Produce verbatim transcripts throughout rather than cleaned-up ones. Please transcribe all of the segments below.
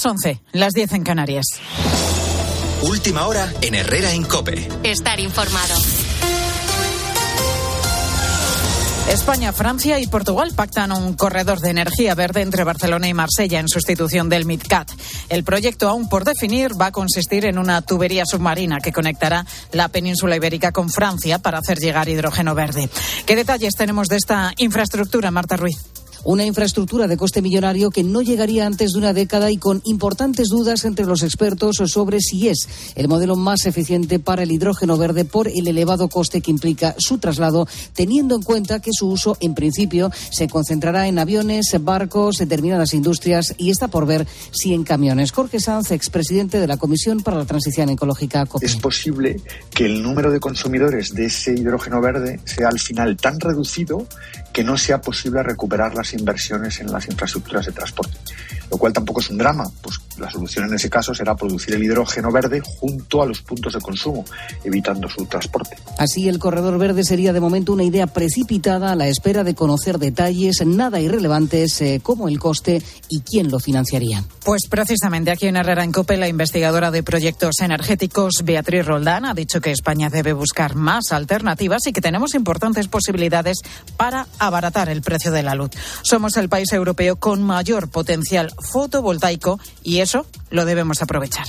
Las once, las diez en Canarias. Última hora en Herrera en COPE. Estar informado. España, Francia y Portugal pactan un corredor de energía verde entre Barcelona y Marsella en sustitución del MidCat. El proyecto, aún por definir, va a consistir en una tubería submarina que conectará la península ibérica con Francia para hacer llegar hidrógeno verde. ¿Qué detalles tenemos de esta infraestructura, Marta Ruiz? Una infraestructura de coste millonario que no llegaría antes de una década y con importantes dudas entre los expertos sobre si es el modelo más eficiente para el hidrógeno verde por el elevado coste que implica su traslado, teniendo en cuenta que su uso, en principio, se concentrará en aviones, barcos, determinadas industrias y está por ver si en camiones. Jorge Sanz, expresidente de la Comisión para la Transición Ecológica COPE. Es posible que el número de consumidores de ese hidrógeno verde sea al final tan reducido que no sea posible recuperar las inversiones en las infraestructuras de transporte, lo cual tampoco es un drama, pues la solución en ese caso será producir el hidrógeno verde junto a los puntos de consumo, evitando su transporte. Así, el corredor verde sería de momento una idea precipitada a la espera de conocer detalles nada irrelevantes eh, como el coste y quién lo financiaría. Pues precisamente aquí en Herrera en COPE, la investigadora de proyectos energéticos Beatriz Roldán ha dicho que España debe buscar más alternativas y que tenemos importantes posibilidades para abaratar el precio de la luz. Somos el país europeo con mayor potencial fotovoltaico y eso lo debemos aprovechar.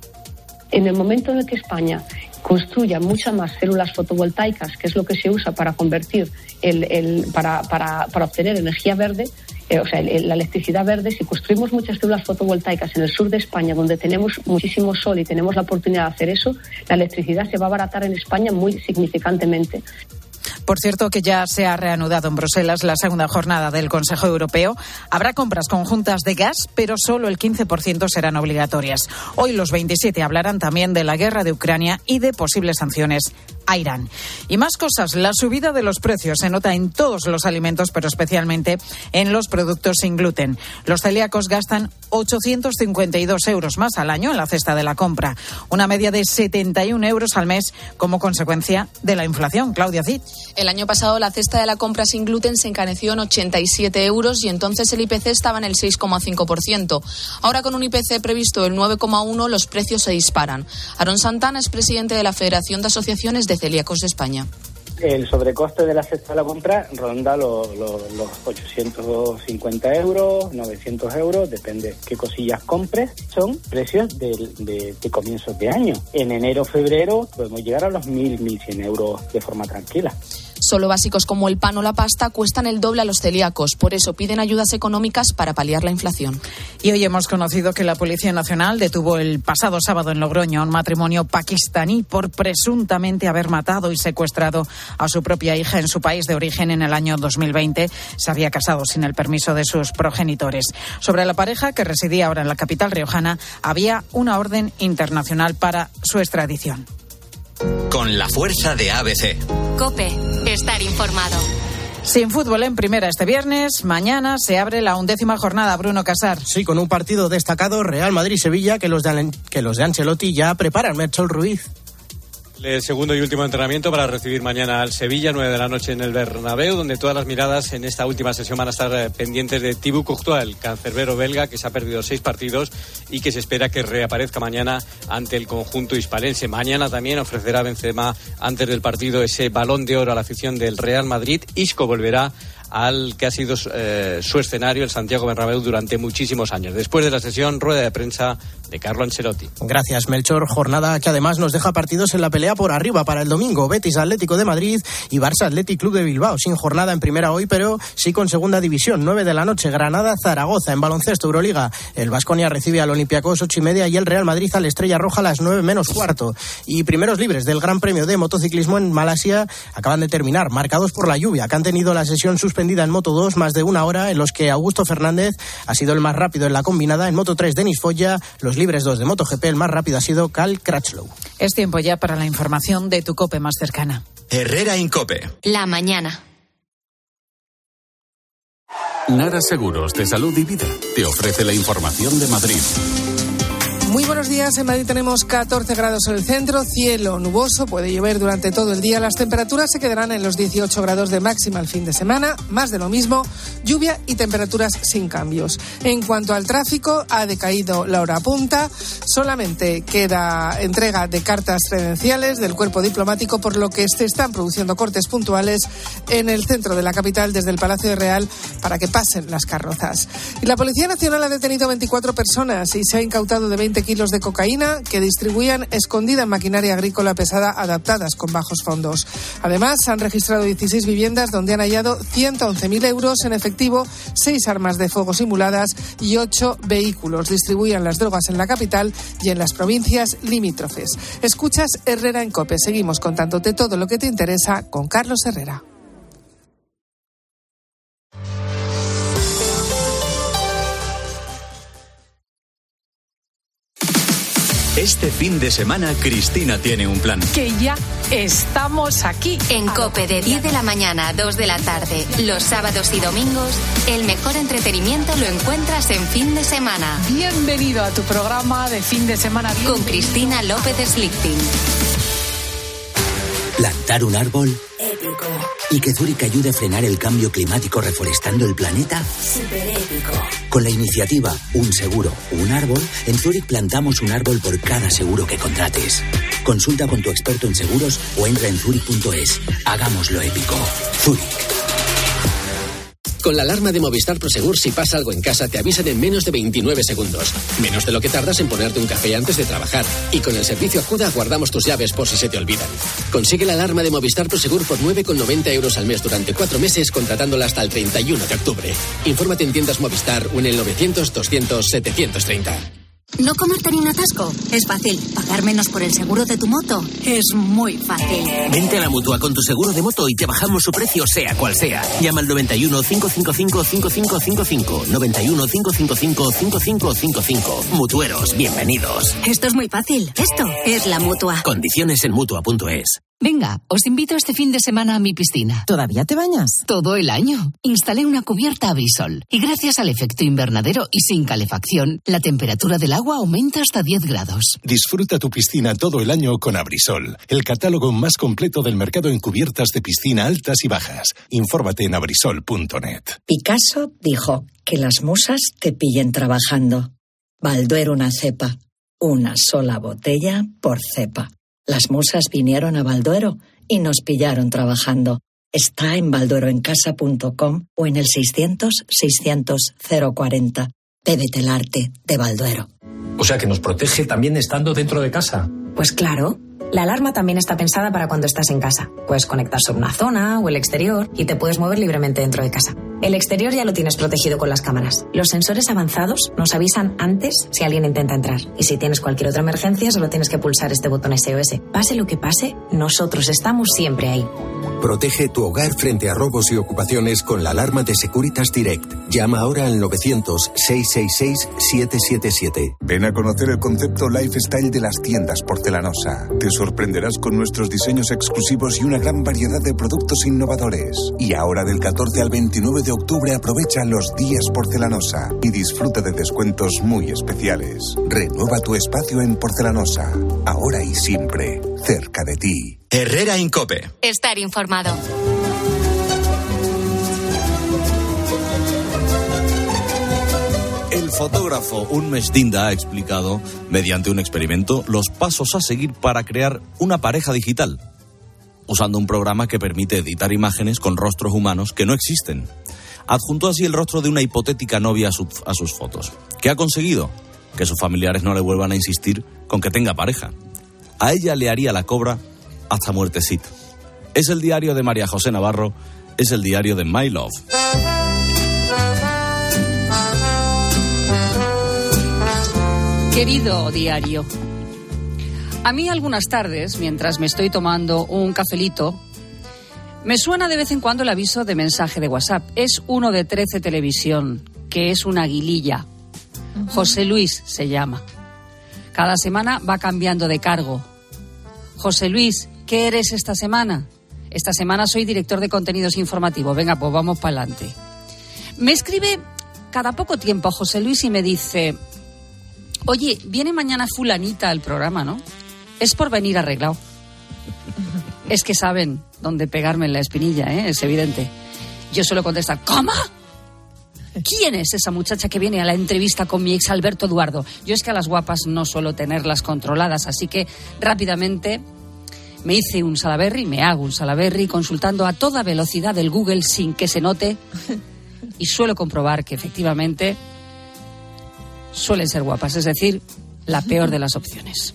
En el momento en el que España construya muchas más células fotovoltaicas, que es lo que se usa para convertir, el, el, para, para, para obtener energía verde, eh, o sea, el, la electricidad verde, si construimos muchas células fotovoltaicas en el sur de España, donde tenemos muchísimo sol y tenemos la oportunidad de hacer eso, la electricidad se va a abaratar en España muy significantemente. Por cierto, que ya se ha reanudado en Bruselas la segunda jornada del Consejo Europeo. Habrá compras conjuntas de gas, pero solo el quince por ciento serán obligatorias. Hoy los veintisiete hablarán también de la guerra de Ucrania y de posibles sanciones a Irán. Y más cosas, la subida de los precios se nota en todos los alimentos, pero especialmente en los productos sin gluten. Los celíacos gastan ochocientos cincuenta y dos euros más al año en la cesta de la compra, una media de setenta y un euros al mes como consecuencia de la inflación. Claudia Cid. El año pasado la cesta de la compra sin gluten se encareció en ochenta y siete euros y entonces el I P C estaba en el seis coma cinco por ciento. Ahora, con un I P C previsto del nueve coma uno por ciento, los precios se disparan. Aarón Santana es presidente de la Federación de Asociaciones de Celíacos de España. El sobrecoste de la cesta de la compra ronda los, los, los ochocientos cincuenta euros, novecientos euros, depende qué cosillas compres. Son precios de, de, de comienzos de año. En enero, febrero podemos llegar a los mil, mil cien euros de forma tranquila. Solo básicos como el pan o la pasta cuestan el doble a los celíacos. Por eso piden ayudas económicas para paliar la inflación. Y hoy hemos conocido que la Policía Nacional detuvo el pasado sábado en Logroño a un matrimonio pakistaní por presuntamente haber matado y secuestrado a su propia hija en su país de origen en el año dos mil veinte. Se había casado sin el permiso de sus progenitores. Sobre la pareja, que residía ahora en la capital riojana, había una orden internacional para su extradición. Con la fuerza de A B C. COPE, estar informado. Sin fútbol en primera este viernes, mañana se abre la undécima jornada. Bruno Casar. Sí, con un partido destacado, Real Madrid-Sevilla, que los de, que los de Ancelotti ya preparan. Melchor Ruiz. El segundo y último entrenamiento para recibir mañana al Sevilla, nueve de la noche en el Bernabéu, donde todas las miradas en esta última sesión van a estar pendientes de Thibaut Courtois, el cancerbero belga que se ha perdido seis partidos y que se espera que reaparezca mañana ante el conjunto hispalense. Mañana también ofrecerá Benzema antes del partido ese balón de oro a la afición del Real Madrid. Isco volverá al que ha sido eh, su escenario, el Santiago Bernabéu, durante muchísimos años. Después de la sesión, rueda de prensa de Carlo Ancelotti. Gracias, Melchor. Jornada que además nos deja partidos en la pelea por arriba para el domingo. Betis Atlético de Madrid y Barça Athletic Club de Bilbao. Sin jornada en primera hoy, pero sí con segunda división. nueve de la noche, Granada Zaragoza. En baloncesto, Euroliga, el Baskonia recibe al Olympiacos ocho y media y el Real Madrid al Estrella Roja a las nueve menos cuarto. Y primeros libres del Gran Premio de Motociclismo en Malasia acaban de terminar, marcados por la lluvia, que han tenido la sesión suspendida en Moto dos más de una hora, en los que Augusto Fernández ha sido el más rápido en la combinada. En Moto tres, Denis Foya. Los libres dos de MotoGP, el más rápido ha sido Cal Crutchlow. Es tiempo ya para la información de tu COPE más cercana. Herrera en COPE. La mañana. Nara Seguros de Salud y Vida te ofrece la información de Madrid. Muy buenos días. En Madrid tenemos catorce grados en el centro, cielo nuboso, puede llover durante todo el día. Las temperaturas se quedarán en los dieciocho grados de máxima el fin de semana, más de lo mismo, lluvia y temperaturas sin cambios. En cuanto al tráfico, ha decaído la hora punta, solamente queda entrega de cartas credenciales del cuerpo diplomático, por lo que se están produciendo cortes puntuales en el centro de la capital desde el Palacio Real para que pasen las carrozas. Y la Policía Nacional ha detenido veinticuatro personas y se ha incautado de veinte kilos de cocaína que distribuían escondida en maquinaria agrícola pesada adaptadas con bajos fondos. Además, han registrado dieciséis viviendas donde han hallado ciento once mil euros en efectivo, seis armas de fuego simuladas y ocho vehículos. Distribuían las drogas en la capital y en las provincias limítrofes. Escuchas Herrera en COPE. Seguimos contándote todo lo que te interesa con Carlos Herrera. Este fin de semana Cristina tiene un plan. Que ya estamos aquí. En COPE de diez de la mañana a dos de la tarde, los sábados y domingos, el mejor entretenimiento lo encuentras en fin de semana. Bienvenido a tu programa de fin de semana. Bienvenido. Con Cristina López Slichting. Plantar un árbol épico. Y que Zurich ayude a frenar el cambio climático reforestando el planeta. Súper épico. Con la iniciativa Un Seguro, Un Árbol, en Zurich plantamos un árbol por cada seguro que contrates. Consulta con tu experto en seguros o entra en zurich punto es. Hagámoslo épico. Zurich. Con la alarma de Movistar Prosegur, si pasa algo en casa, te avisan en menos de veintinueve segundos. Menos de lo que tardas en ponerte un café antes de trabajar. Y con el servicio Acuda guardamos tus llaves por si se te olvidan. Consigue la alarma de Movistar Prosegur por nueve con noventa euros al mes durante cuatro meses, contratándola hasta el treinta y uno de octubre. Infórmate en tiendas Movistar o en el novecientos doscientos setecientos treinta. ¿No comerte ni un atasco? Es fácil. ¿Pagar menos por el seguro de tu moto? Es muy fácil. Vente a la Mutua con tu seguro de moto y te bajamos su precio sea cual sea. Llama al noventa y uno, cinco cinco cinco, cinco cinco cinco cinco. noventa y uno, cinco cinco cinco, cinco cinco cinco cinco. Mutueros, bienvenidos. Esto es muy fácil. Esto es la Mutua. Condiciones en Mutua punto es. Venga, os invito este fin de semana a mi piscina. ¿Todavía te bañas? Todo el año. Instalé una cubierta Abrisol y gracias al efecto invernadero y sin calefacción, la temperatura del agua aumenta hasta diez grados. Disfruta tu piscina todo el año con Abrisol, el catálogo más completo del mercado en cubiertas de piscina altas y bajas. Infórmate en abrisol punto net. Picasso dijo que las musas te pillen trabajando. Balduero una cepa, una sola botella por cepa. Las musas vinieron a Balduero y nos pillaron trabajando. Está en balduero en casa punto com o en el seiscientos, seiscientos, cero cuarenta. Bébete el arte de Balduero. O sea que nos protege también estando dentro de casa. Pues claro. La alarma también está pensada para cuando estás en casa. Puedes conectar sobre una zona o el exterior y te puedes mover libremente dentro de casa. El exterior ya lo tienes protegido con las cámaras. Los sensores avanzados nos avisan antes si alguien intenta entrar. Y si tienes cualquier otra emergencia, solo tienes que pulsar este botón S O S. Pase lo que pase, nosotros estamos siempre ahí. Protege tu hogar frente a robos y ocupaciones con la alarma de Securitas Direct. Llama ahora al novecientos, seiscientos sesenta y seis, setecientos setenta y siete. Ven a conocer el concepto Lifestyle de las tiendas Porcelanosa. Te sorprenderás con nuestros diseños exclusivos y una gran variedad de productos innovadores. Y ahora del catorce al veintinueve de octubre aprovecha los días Porcelanosa y disfruta de descuentos muy especiales. Renueva tu espacio en Porcelanosa, ahora y siempre, cerca de ti. Herrera en COPE. Estar informado. El fotógrafo Unmesh Dinda ha explicado, mediante un experimento, los pasos a seguir para crear una pareja digital, usando un programa que permite editar imágenes con rostros humanos que no existen. Adjuntó así el rostro de una hipotética novia a, su, a sus fotos. ¿Qué ha conseguido? Que sus familiares no le vuelvan a insistir con que tenga pareja. A ella le haría la cobra hasta muertecita. Es el diario de María José Navarro, es el diario de My Love. Querido diario, a mí algunas tardes, mientras me estoy tomando un cafelito, me suena de vez en cuando el aviso de mensaje de WhatsApp. Es uno de trece Televisión, que es una aguililla. Uh-huh. José Luis se llama. Cada semana va cambiando de cargo. José Luis, ¿qué eres esta semana? Esta semana soy director de contenidos informativos. Venga, pues vamos para adelante. Me escribe cada poco tiempo José Luis y me dice: Oye, viene mañana fulanita al programa, ¿no? Es por venir arreglado. Es que saben dónde pegarme en la espinilla, ¿eh? Es evidente. Yo suelo contestar, ¿cómo? ¿Quién es esa muchacha que viene a la entrevista con mi ex Alberto Eduardo? Yo es que a las guapas no suelo tenerlas controladas, así que rápidamente me hice un Salaberry, me hago un Salaberry consultando a toda velocidad el Google sin que se note y suelo comprobar que efectivamente suelen ser guapas, es decir, la peor de las opciones.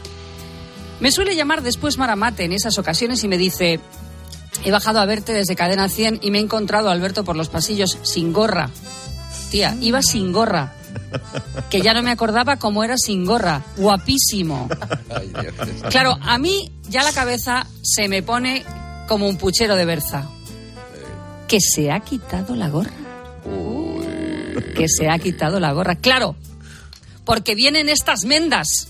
Me suele llamar después Maramate en esas ocasiones y me dice, he bajado a verte desde Cadena cien y me he encontrado a Alberto por los pasillos sin gorra. Tía, iba sin gorra. Que ya no me acordaba cómo era sin gorra. Guapísimo. Claro, a mí ya la cabeza se me pone como un puchero de berza. Que se ha quitado la gorra. Que se ha quitado la gorra. Claro, porque vienen estas mendas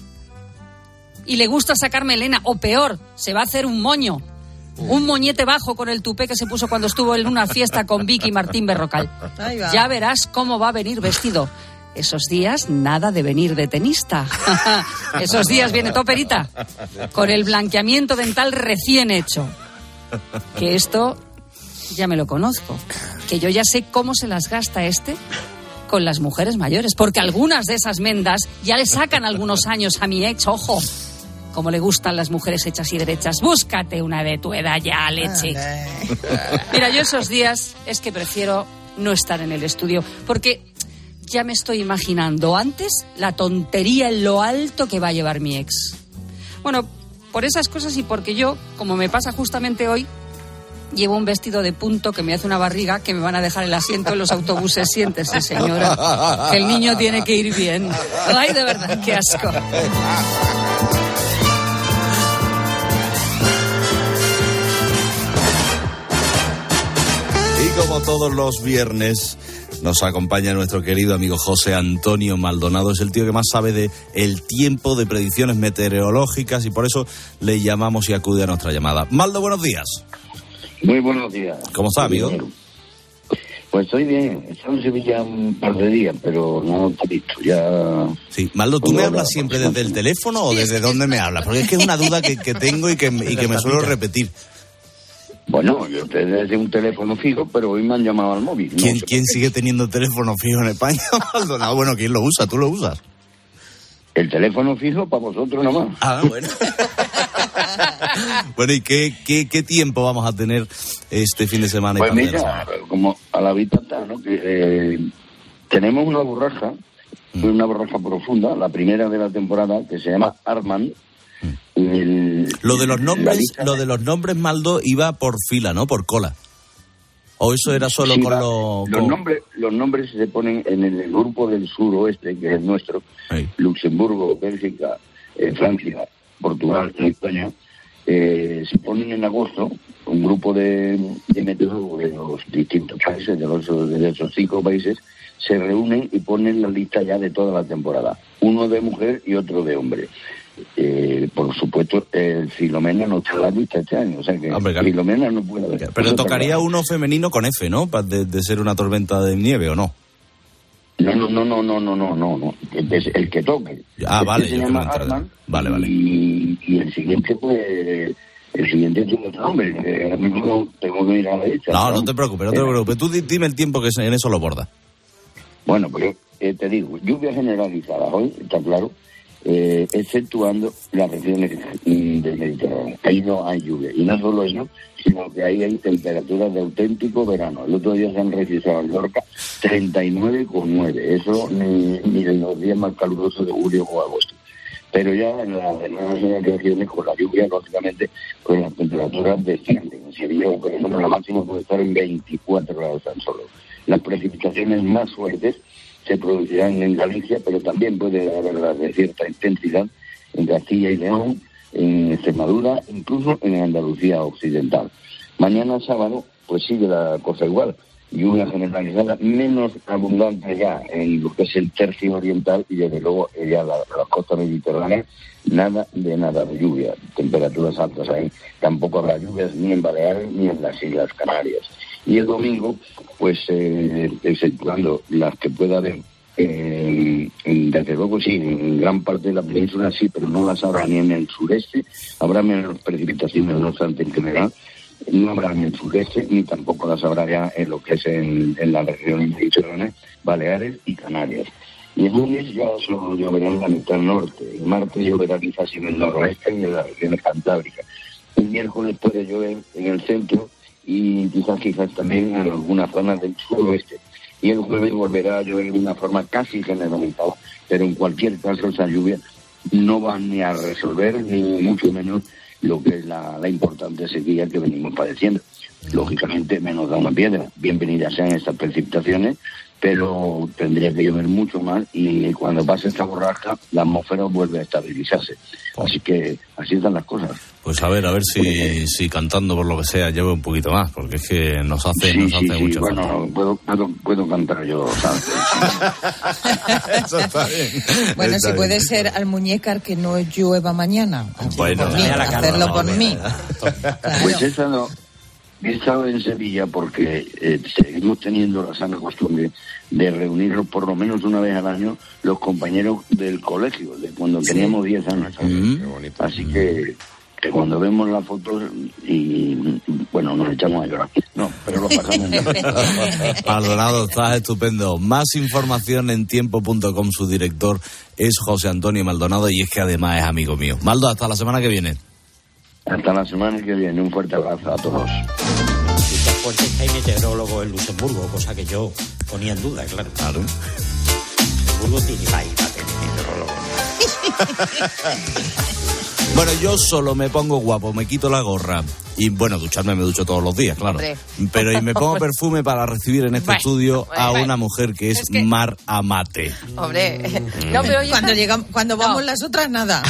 y le gusta sacar melena, o peor, se va a hacer un moño. Un moñete bajo con el tupé que se puso cuando estuvo en una fiesta con Vicky Martín Berrocal. Ya verás cómo va a venir vestido. Esos días nada de venir de tenista. Esos días viene toperita, con el blanqueamiento dental recién hecho. Que esto ya me lo conozco. Que yo ya sé cómo se las gasta este con las mujeres mayores. Porque algunas de esas mendas ya le sacan algunos años a mi ex, ojo. Como le gustan las mujeres hechas y derechas. Búscate una de tu edad ya, leche. Mira, yo esos días es que prefiero no estar en el estudio, porque ya me estoy imaginando antes la tontería en lo alto que va a llevar mi ex. Bueno, por esas cosas y porque yo, como me pasa justamente hoy, llevo un vestido de punto que me hace una barriga que me van a dejar el asiento en los autobuses. Siéntese, señora, que el niño tiene que ir bien. Ay, de verdad, qué asco. Como todos los viernes nos acompaña nuestro querido amigo José Antonio Maldonado. Es el tío que más sabe de el tiempo, de predicciones meteorológicas, y por eso le llamamos y acude a nuestra llamada. Maldo, buenos días. Muy buenos días. ¿Cómo está, amigo? Pues estoy bien. He estado en Sevilla un par de días, pero no te he visto. Ya. Sí, Maldo, ¿tú me hablas siempre desde el teléfono o desde dónde me hablas? Porque es que es una duda que, que tengo y que, y que me suelo repetir. Bueno, yo te desde un teléfono fijo, pero hoy me han llamado al móvil. ¿Quién, no ¿quién sigue teniendo teléfono fijo en España, Maldonado? Bueno, ¿quién lo usa? ¿Tú lo usas? El teléfono fijo para vosotros nomás. Ah, bueno. Bueno, ¿y qué, qué, qué tiempo vamos a tener este fin de semana? Pues y mira, semana? como a la vista está, ¿no? Que eh, tenemos una borraja, mm. una borraja profunda, la primera de la temporada, que se llama Arman. El, lo de los nombres, lo de los nombres, Maldo, iba por fila, ¿no? Por cola. ¿O eso era solo sí, con la, lo, los con... nombres? Los nombres se ponen en el grupo del suroeste, que es nuestro, sí. Luxemburgo, Bélgica, eh, Francia, Portugal, España. Eh, se ponen en agosto un grupo de, de meteorólogos de los distintos países, de, los, de esos cinco países, se reúnen y ponen la lista ya de toda la temporada. Uno de mujer y otro de hombre. Eh, por supuesto, el Filomena no está en la lista este año, o sea que Hombre, claro. Filomena no puede haber. Pero tocaría uno femenino con F, ¿no? De, de ser una tormenta de nieve, ¿o no? No, no, no, no, no, no, no, no, no. Es el que toque. Ah, este vale. Se yo llama que Arman, vale, vale. Y, y el siguiente, pues, el siguiente tiene otro nombre. Eh, ahora mismo tengo que ir a la lista. No, no, no te preocupes, no te preocupes. Tú dime el tiempo que en eso lo borda. Bueno, pues eh, te digo, lluvia generalizada hoy, está claro. Eh, exceptuando las regiones del Mediterráneo. Ahí no hay lluvia. Y no solo eso, sino que ahí hay temperaturas de auténtico verano. El otro día se han registrado en Lorca treinta y nueve coma nueve. Eso ni, ni en los días más calurosos de julio o agosto. Pero ya en las demás regiones, con la lluvia, lógicamente, pues las temperaturas descienden. En Sevilla, por ejemplo, la máxima puede estar en veinticuatro grados tan solo. Las precipitaciones más fuertes se producirán en Galicia, pero también puede haber de cierta intensidad en Castilla y León, en Extremadura, incluso en Andalucía occidental. Mañana sábado, pues sigue la cosa igual. Lluvia generalizada, menos abundante ya en lo que es el tercio oriental y desde luego ya la, la costa mediterránea, nada de nada de lluvia. Temperaturas altas ahí. Tampoco habrá lluvias ni en Baleares ni en las Islas Canarias. Y el domingo, pues, eh, exceptuando las que pueda haber Eh, desde luego sí, en gran parte de la península sí, pero no las habrá ni en el sureste. Habrá menos precipitaciones, no obstante, en general. No habrá ni en el sureste, ni tampoco las habrá ya en lo que es en, en la región mediterránea, Baleares y Canarias. Y el lunes ya solo lloverá en la mitad norte. El martes lloverá quizás en el noroeste y en las regiones cantábricas. El miércoles puede llover en el centro y quizás quizás también en algunas zonas del suroeste. Y el jueves volverá a llover de una forma casi generalizada, pero en cualquier caso esa lluvia no va ni a resolver, ni mucho menos lo que es la, la importante sequía que venimos padeciendo. Lógicamente menos da una piedra. Bienvenidas sean estas precipitaciones, pero tendría que llover mucho más y cuando pase esta borrasca la atmósfera vuelve a estabilizarse. Así que así están las cosas. Pues a ver, a ver si, si cantando por lo que sea llueve un poquito más, porque es que nos hace, sí, nos sí, hace sí. mucho Bueno, falta. puedo, puedo, puedo cantar yo, ¿sabes? Eso está bien. Bueno, Está si bien. puede ser al muñecar que no llueva mañana. Así, Bueno, por mí, ya la hacerlo calma, por no, mí. Pues esa no. He estado en Sevilla porque eh, seguimos teniendo la sana costumbre de reunirnos por lo menos una vez al año los compañeros del colegio, de cuando Sí. teníamos diez años. Mm. Así que, que cuando vemos las fotos y, bueno, nos echamos a llorar. No, pero lo pasamos bien. Maldonado, estás estupendo. Más información en tiempo punto com. Su director es José Antonio Maldonado y es que además es amigo mío. Maldo, hasta la semana que viene. Hasta la semana que viene. Un fuerte abrazo a todos. Quizás fuerte es que hay meteorólogo en Luxemburgo, cosa que yo ponía en duda, claro. Claro. Luxemburgo tiene país para tener meteorólogo. Bueno, yo solo me pongo guapo, me quito la gorra y, bueno, ducharme me ducho todos los días, claro. Hombre. Pero y me pongo perfume para recibir en este Bueno, estudio bueno, a bueno. una mujer que es, Es que- Mar Amate. Hombre, no, pero oye, Cuando llegamos, cuando vamos las otras, nada.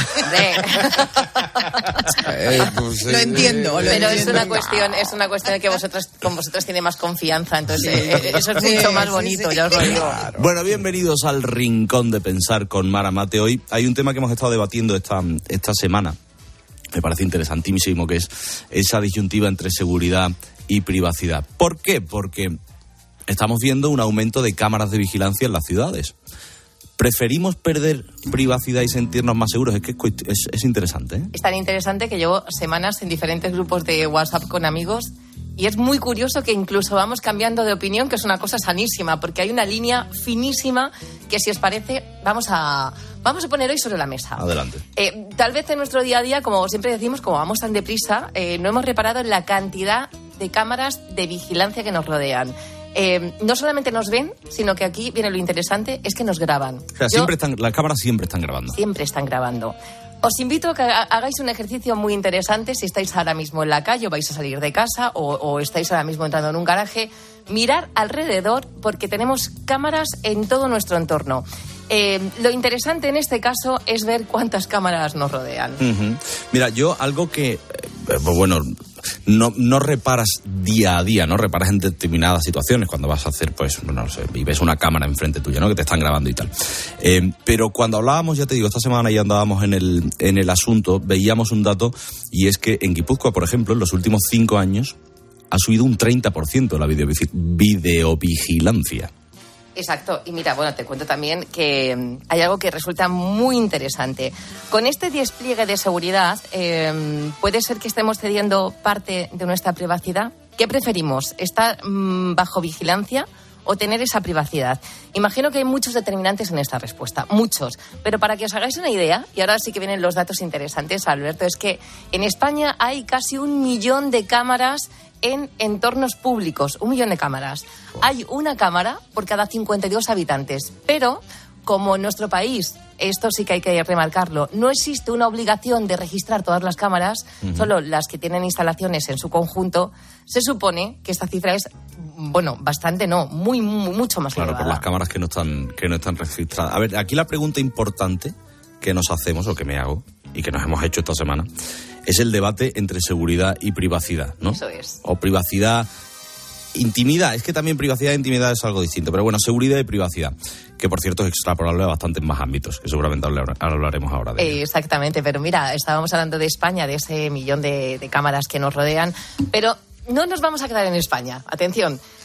Lo entiendo, lo pero es entiendo. una cuestión, es una cuestión de que vosotros con vosotros tiene más confianza, entonces eh, eso es Sí, mucho más sí, bonito, sí. ya os lo digo. Bueno, bienvenidos al Rincón de Pensar con Mar Amate. Hoy hay un tema que hemos estado debatiendo esta, esta semana. Me parece interesantísimo, que es esa disyuntiva entre seguridad y privacidad. ¿Por qué? Porque estamos viendo un aumento de cámaras de vigilancia en las ciudades. ¿Preferimos perder privacidad y sentirnos más seguros? Es que es, cuest- es, es interesante, ¿eh? Es tan interesante que llevo semanas en diferentes grupos de WhatsApp con amigos y es muy curioso que incluso vamos cambiando de opinión, que es una cosa sanísima, porque hay una línea finísima que, si os parece, vamos a, vamos a poner hoy sobre la mesa. Adelante. Eh, tal vez en nuestro día a día, como siempre decimos, como vamos tan deprisa, eh, no hemos reparado en la cantidad de cámaras de vigilancia que nos rodean. Eh, no solamente nos ven, sino que aquí viene lo interesante, es que nos graban. O sea, Yo- siempre están, las cámaras siempre están grabando. Siempre están grabando. Os invito a que ha- hagáis un ejercicio muy interesante si estáis ahora mismo en la calle o vais a salir de casa o, o estáis ahora mismo entrando en un garaje. Mirar alrededor porque tenemos cámaras en todo nuestro entorno. Eh, lo interesante en este caso es ver cuántas cámaras nos rodean. Ujú. Mira, yo algo que, eh, pues bueno, no, no reparas día a día, no reparas en determinadas situaciones cuando vas a hacer, pues, no sé, y ves una cámara enfrente tuya, ¿no? Que te están grabando y tal. Eh, pero cuando hablábamos, ya te digo, esta semana ya andábamos en el, en el asunto, veíamos un dato, y es que en Guipúzcoa, por ejemplo, en los últimos cinco años ha subido un treinta por ciento la videovi- videovigilancia. Exacto, y mira, bueno, te cuento también que mm, hay algo que resulta muy interesante. Con este despliegue de seguridad, eh, puede ser que estemos cediendo parte de nuestra privacidad. ¿Qué preferimos? ¿Estar mm, bajo vigilancia o tener esa privacidad? Imagino que hay muchos determinantes en esta respuesta, muchos. Pero para que os hagáis una idea, y ahora sí que vienen los datos interesantes, Alberto, es que en España hay casi un millón de cámaras en entornos públicos, un millón de cámaras. Hay una cámara por cada cincuenta y dos habitantes, pero como en nuestro país, esto sí que hay que remarcarlo, no existe una obligación de registrar todas las cámaras, Ujú. solo las que tienen instalaciones en su conjunto, se supone que esta cifra es, bueno, bastante no, muy, muy mucho más Claro, por elevada. las cámaras que no están que no están registradas. A ver, aquí la pregunta importante que nos hacemos, o que me hago, y que nos hemos hecho esta semana, es el debate entre seguridad y privacidad, ¿no? Eso es. O privacidad, intimidad. Es que también privacidad e intimidad es algo distinto. Pero bueno, seguridad y privacidad, que por cierto es extrapolable a bastantes más ámbitos, que seguramente hablar- hablaremos ahora de ello. Eh, exactamente, pero mira, estábamos hablando de España, de ese millón de, de cámaras que nos rodean, pero no nos vamos a quedar en España. Atención,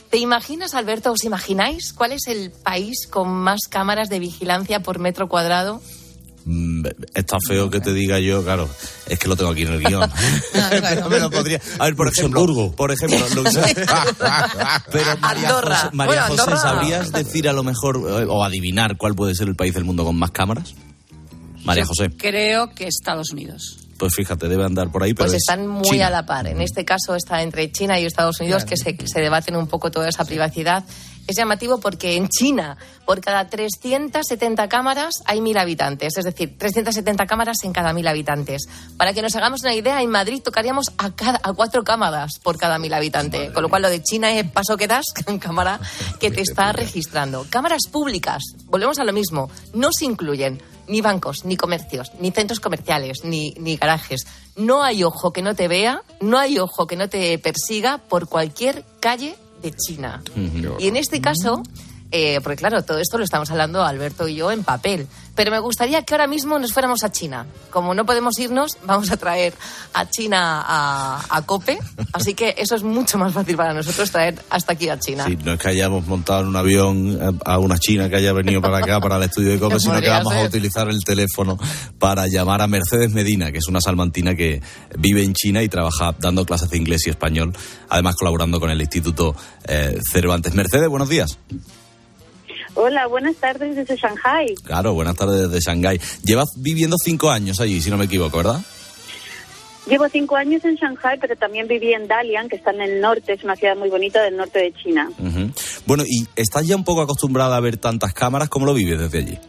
¿Te imaginas, Alberto, os imagináis cuál es el país con más cámaras de vigilancia por metro cuadrado? Está feo que te diga yo, claro, es que lo tengo aquí en el guión. No me lo podría. A ver, por ejemplo, por ejemplo, lo que pero María Andorra. José, María Bueno, José, Andorra. ¿sabrías decir a lo mejor o adivinar cuál puede ser el país del mundo con más cámaras? María José. Creo que Estados Unidos. Pues fíjate, debe andar por ahí, pero Pues es están muy China. a la par. En este caso está entre China y Estados Unidos, que se, se debaten un poco toda esa privacidad. Es llamativo porque en China, por cada trescientas setenta cámaras hay mil habitantes. Es decir, trescientas setenta cámaras en cada mil habitantes. Para que nos hagamos una idea, en Madrid tocaríamos a, cada, a cuatro cámaras por cada mil habitantes. Madre Con lo cual, lo de China es paso que das con cámara que te está registrando. Cámaras públicas, volvemos a lo mismo, no se incluyen ni bancos, ni comercios, ni centros comerciales, ni, ni garajes. No hay ojo que no te vea, no hay ojo que no te persiga por cualquier calle de China. Y en este caso, eh, porque claro, todo esto lo estamos hablando Alberto y yo en papel, pero me gustaría que ahora mismo nos fuéramos a China. Como no podemos irnos, vamos a traer a China a, a COPE, así que eso es mucho más fácil para nosotros, traer hasta aquí a China. Sí, no es que hayamos montado en un avión a una china que haya venido para acá, para el estudio de COPE, sino que vamos ser. a utilizar el teléfono para llamar a Mercedes Medina, que es una salmantina que vive en China y trabaja dando clases de inglés y español, además colaborando con el Instituto eh, Cervantes. Mercedes, buenos días. Hola, buenas tardes desde Shanghái. Claro, buenas tardes desde Shanghái. Llevas viviendo cinco años allí, si no me equivoco, ¿verdad? Llevo cinco años en Shanghái, pero también viví en Dalian, que está en el norte, es una ciudad muy bonita del norte de China. Uh-huh. Bueno, ¿y estás ya un poco acostumbrada a ver tantas cámaras? ¿Cómo lo vives desde allí?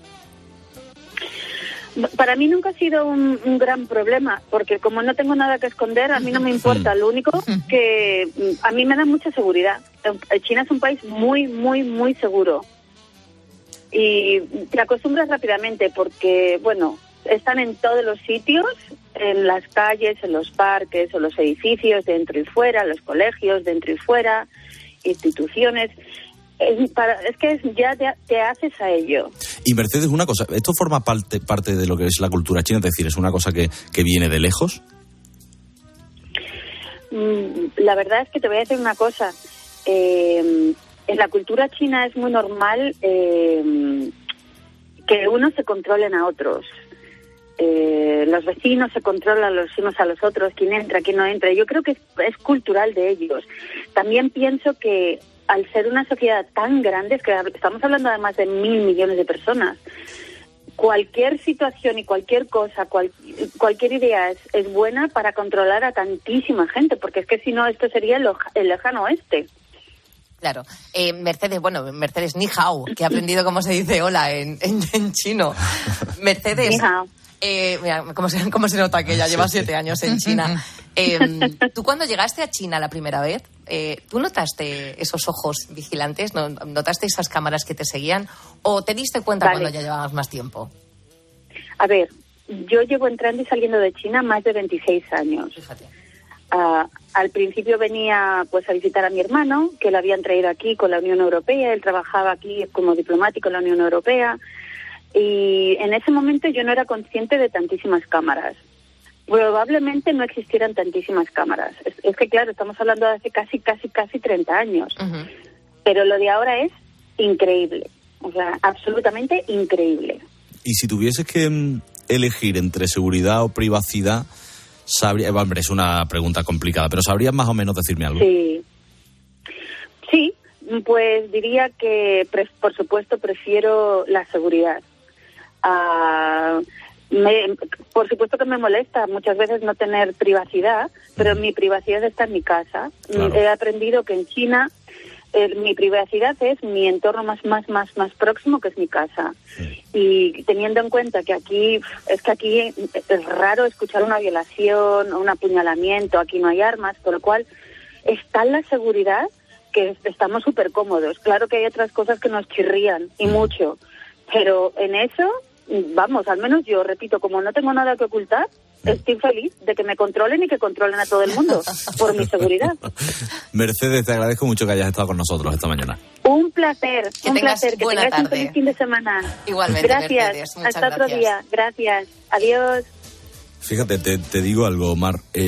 Para mí nunca ha sido un, un gran problema, porque como no tengo nada que esconder, a mí no me importa. Lo único que a mí me da mucha seguridad. China es un país muy, muy, muy seguro. Y te acostumbras rápidamente porque, bueno, están en todos los sitios, en las calles, en los parques, en los edificios, dentro y fuera, los colegios, dentro y fuera, instituciones. Es, para, es que es, ya te, te haces a ello. Y Mercedes, una cosa, ¿esto forma parte, parte de lo que es la cultura china? Es decir, ¿es una cosa que, que viene de lejos? Mm, la verdad es que te voy a decir una cosa. Eh... En la cultura china es muy normal eh, que unos se controlen a otros. Eh, los vecinos se controlan los unos a los otros, quién entra, quién no entra. Yo creo que es, es cultural de ellos. También pienso que al ser una sociedad tan grande, es que estamos hablando además de mil millones de personas, cualquier situación y cualquier cosa, cual, cualquier idea es, es buena para controlar a tantísima gente, porque es que si no esto sería el, el lejano oeste. Claro. Eh, Mercedes, bueno, Mercedes Ni Hao, que ha aprendido cómo se dice hola en, en, en chino. Mercedes, Ni Hao. Eh, mira, cómo se, cómo se nota que ya lleva siete años en China. Eh, tú cuando llegaste a China la primera vez, eh, ¿tú notaste esos ojos vigilantes? ¿Notaste esas cámaras que te seguían? ¿O te diste cuenta vale. cuando ya llevabas más tiempo? A ver, yo llevo entrando y saliendo de China más de veintiséis años. Fíjate. Uh, al principio venía pues a visitar a mi hermano, que lo habían traído aquí con la Unión Europea. Él trabajaba aquí como diplomático en la Unión Europea. Y en ese momento yo no era consciente de tantísimas cámaras. Probablemente no existieran tantísimas cámaras. Es, es que, claro, estamos hablando de hace casi, casi, casi treinta años. Uh-huh. Pero lo de ahora es increíble. O sea, absolutamente increíble. Y si tuvieses que mm, elegir entre seguridad o privacidad, sabría, hombre, es una pregunta complicada, pero ¿sabrías más o menos decirme algo? Sí. Sí, pues diría que, por supuesto, prefiero la seguridad. Uh, me, por supuesto que me molesta muchas veces no tener privacidad, pero mi privacidad está en mi casa. Claro. He aprendido que en China eh, mi privacidad es mi entorno más más más más próximo, que es mi casa. Sí. Y teniendo en cuenta que aquí es que aquí es raro escuchar una violación o un apuñalamiento, aquí no hay armas, por lo cual está la seguridad, que estamos súper cómodos. Claro que hay otras cosas que nos chirrían y mucho, pero en eso, vamos, al menos yo, repito, como no tengo nada que ocultar, estoy feliz de que me controlen y que controlen a todo el mundo por mi seguridad. Mercedes, te agradezco mucho que hayas estado con nosotros esta mañana. Un placer, que un tengas placer, que buena tengas tarde. un feliz fin de semana. Igualmente, gracias. Mercedes, muchas hasta gracias. otro día, gracias, adiós. Fíjate, te, te digo algo, Omar. Eh,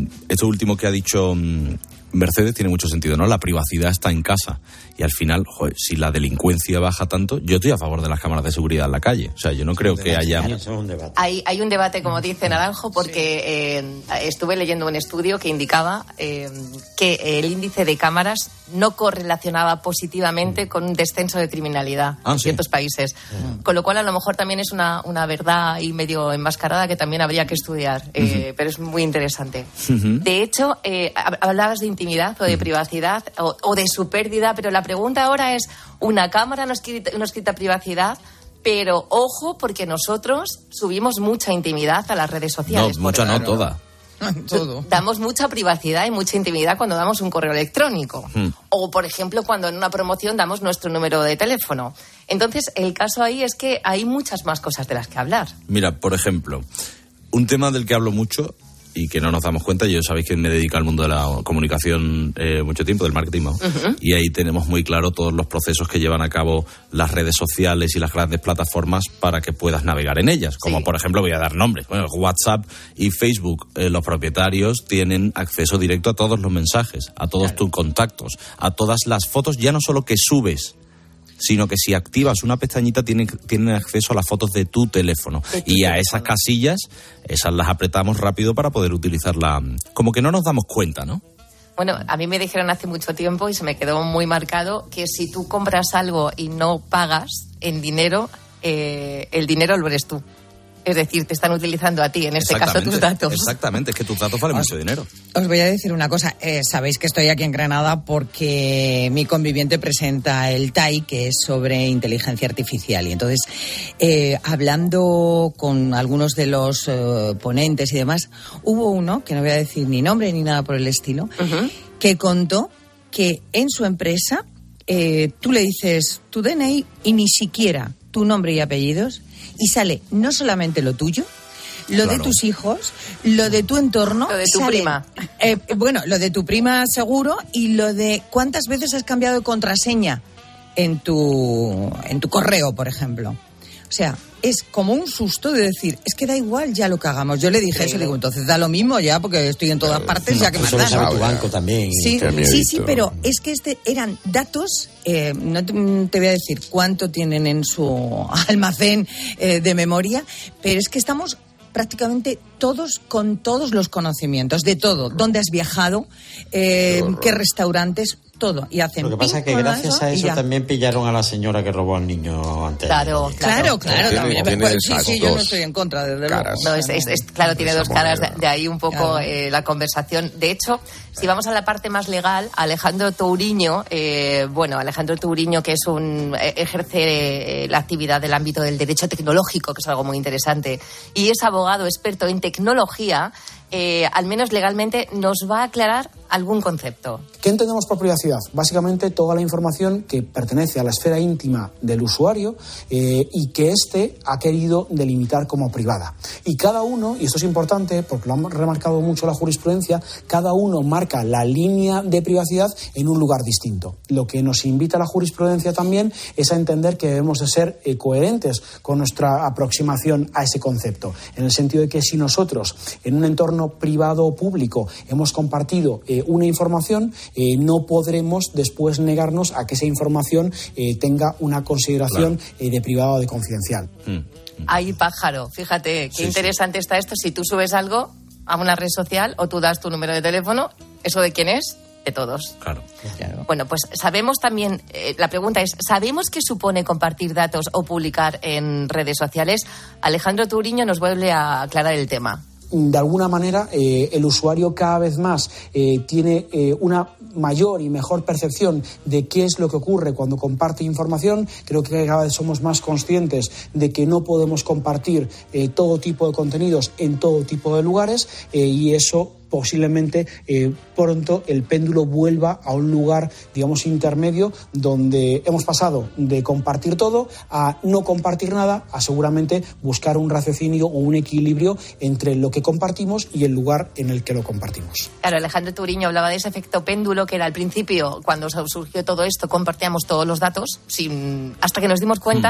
esto último que ha dicho um, Mercedes tiene mucho sentido, ¿no? La privacidad está en casa. Y al final, joder, si la delincuencia baja tanto, yo estoy a favor de las cámaras de seguridad en la calle. O sea, yo no creo que haya... Hay, hay un debate, como dice Naranjo, porque eh, estuve leyendo un estudio que indicaba eh, que el índice de cámaras no correlacionaba positivamente con un descenso de criminalidad Ah, en ¿sí? ciertos países. Mm. Con lo cual, a lo mejor también es una, una verdad ahí medio enmascarada que también habría que estudiar. Eh, uh-huh. Pero es muy interesante. Uh-huh. De hecho, eh, hablabas de intimidad o de uh-huh. privacidad o, o de su pérdida, pero la pregunta ahora es, una cámara nos quita, nos quita privacidad, pero ojo, porque nosotros subimos mucha intimidad a las redes sociales. No, mucha no, toda. Todo. Damos mucha privacidad y mucha intimidad cuando damos un correo electrónico. Hmm. O, por ejemplo, cuando en una promoción damos nuestro número de teléfono. Entonces, el caso ahí es que hay muchas más cosas de las que hablar. Mira, por ejemplo, un tema del que hablo mucho y que no nos damos cuenta, yo sabéis que me dedico al mundo de la comunicación eh, mucho tiempo, del marketing, ¿no? Uh-huh. Y ahí tenemos muy claro todos los procesos que llevan a cabo las redes sociales y las grandes plataformas para que puedas navegar en ellas. Como, sí. por ejemplo, voy a dar nombres. Bueno, WhatsApp y Facebook, eh, los propietarios tienen acceso directo a todos los mensajes, a todos claro. tus contactos, a todas las fotos, ya no solo que subes, sino que si activas una pestañita tienen, tienen acceso a las fotos de tu teléfono. De tu y a teléfono. Esas casillas, esas las apretamos rápido para poder utilizarla. Como que no nos damos cuenta, ¿no? Bueno, a mí me dijeron hace mucho tiempo y se me quedó muy marcado que si tú compras algo y no pagas en dinero, eh, el dinero lo eres tú. Es decir, te están utilizando a ti, en este caso, tus datos. Exactamente, es que tus datos valen os, mucho dinero. Os voy a decir una cosa. Eh, sabéis que estoy aquí en Granada porque mi conviviente presenta el T A I, que es sobre inteligencia artificial. Y entonces, eh, hablando con algunos de los eh, ponentes y demás, hubo uno, que no voy a decir ni nombre ni nada por el estilo, uh-huh. que contó que en su empresa eh, tú le dices tu D N I y ni siquiera tu nombre y apellidos, y sale no solamente lo tuyo, lo claro. de tus hijos, lo de tu entorno. Lo de tu sale, prima. Eh, bueno, lo de tu prima seguro, y lo de cuántas veces has cambiado de contraseña en tu, en tu correo, por ejemplo. O sea, es como un susto de decir, es que da igual ya lo que hagamos. Yo le dije sí. eso, digo, entonces da lo mismo ya, porque estoy en todas partes, no, ya que me dan. Sabe tu banco también. Sí, sí, sí, pero es que este eran datos, eh, no te, te voy a decir cuánto tienen en su almacén eh, de memoria, pero es que estamos prácticamente todos con todos los conocimientos de todo, dónde has viajado, eh, qué restaurantes, todo. Y hacen Lo que pasa es que gracias a eso también pillaron a la señora que robó al niño antes. Claro, claro, claro. Tiene, también. tiene Pues, sí, sí, yo no estoy en contra, desde luego. No, es, es, es, claro, tiene dos caras, de, de ahí un poco claro. eh, la conversación. De hecho, si vamos a la parte más legal, Alejandro Touriño, eh, bueno, Alejandro Touriño, que es un eh, ejerce eh, la actividad del ámbito del derecho tecnológico, que es algo muy interesante, y es abogado experto en tecnología, eh, al menos legalmente nos va a aclarar algún concepto. ¿Qué entendemos por privacidad? Básicamente toda la información que pertenece a la esfera íntima del usuario eh, y que éste ha querido delimitar como privada. Y cada uno, y esto es importante porque lo han remarcado mucho la jurisprudencia, cada uno marca la línea de privacidad en un lugar distinto. Lo que nos invita la jurisprudencia también es a entender que debemos de ser eh, coherentes con nuestra aproximación a ese concepto, en el sentido de que si nosotros en un entorno privado o público hemos compartido eh, una información, eh, no podremos después negarnos a que esa información eh, tenga una consideración claro. eh, de privado o de confidencial. Mm. Ahí, pájaro, fíjate, qué sí, interesante sí. está esto. Si tú subes algo a una red social o tú das tu número de teléfono, ¿eso de quién es? De todos. Claro. claro. Bueno, pues sabemos también, eh, la pregunta es, ¿sabemos qué supone compartir datos o publicar en redes sociales? Alejandro Touriño nos vuelve a aclarar el tema. De alguna manera, eh, el usuario cada vez más eh, tiene eh, una mayor y mejor percepción de qué es lo que ocurre cuando comparte información. Creo que cada vez somos más conscientes de que no podemos compartir eh, todo tipo de contenidos en todo tipo de lugares eh, y eso posiblemente eh, pronto el péndulo vuelva a un lugar, digamos, intermedio, donde hemos pasado de compartir todo a no compartir nada, a seguramente buscar un raciocinio o un equilibrio entre lo que compartimos y el lugar en el que lo compartimos. Claro, Alejandro Touriño hablaba de ese efecto péndulo que era al principio, cuando surgió todo esto, compartíamos todos los datos sin, hasta que nos dimos cuenta mm.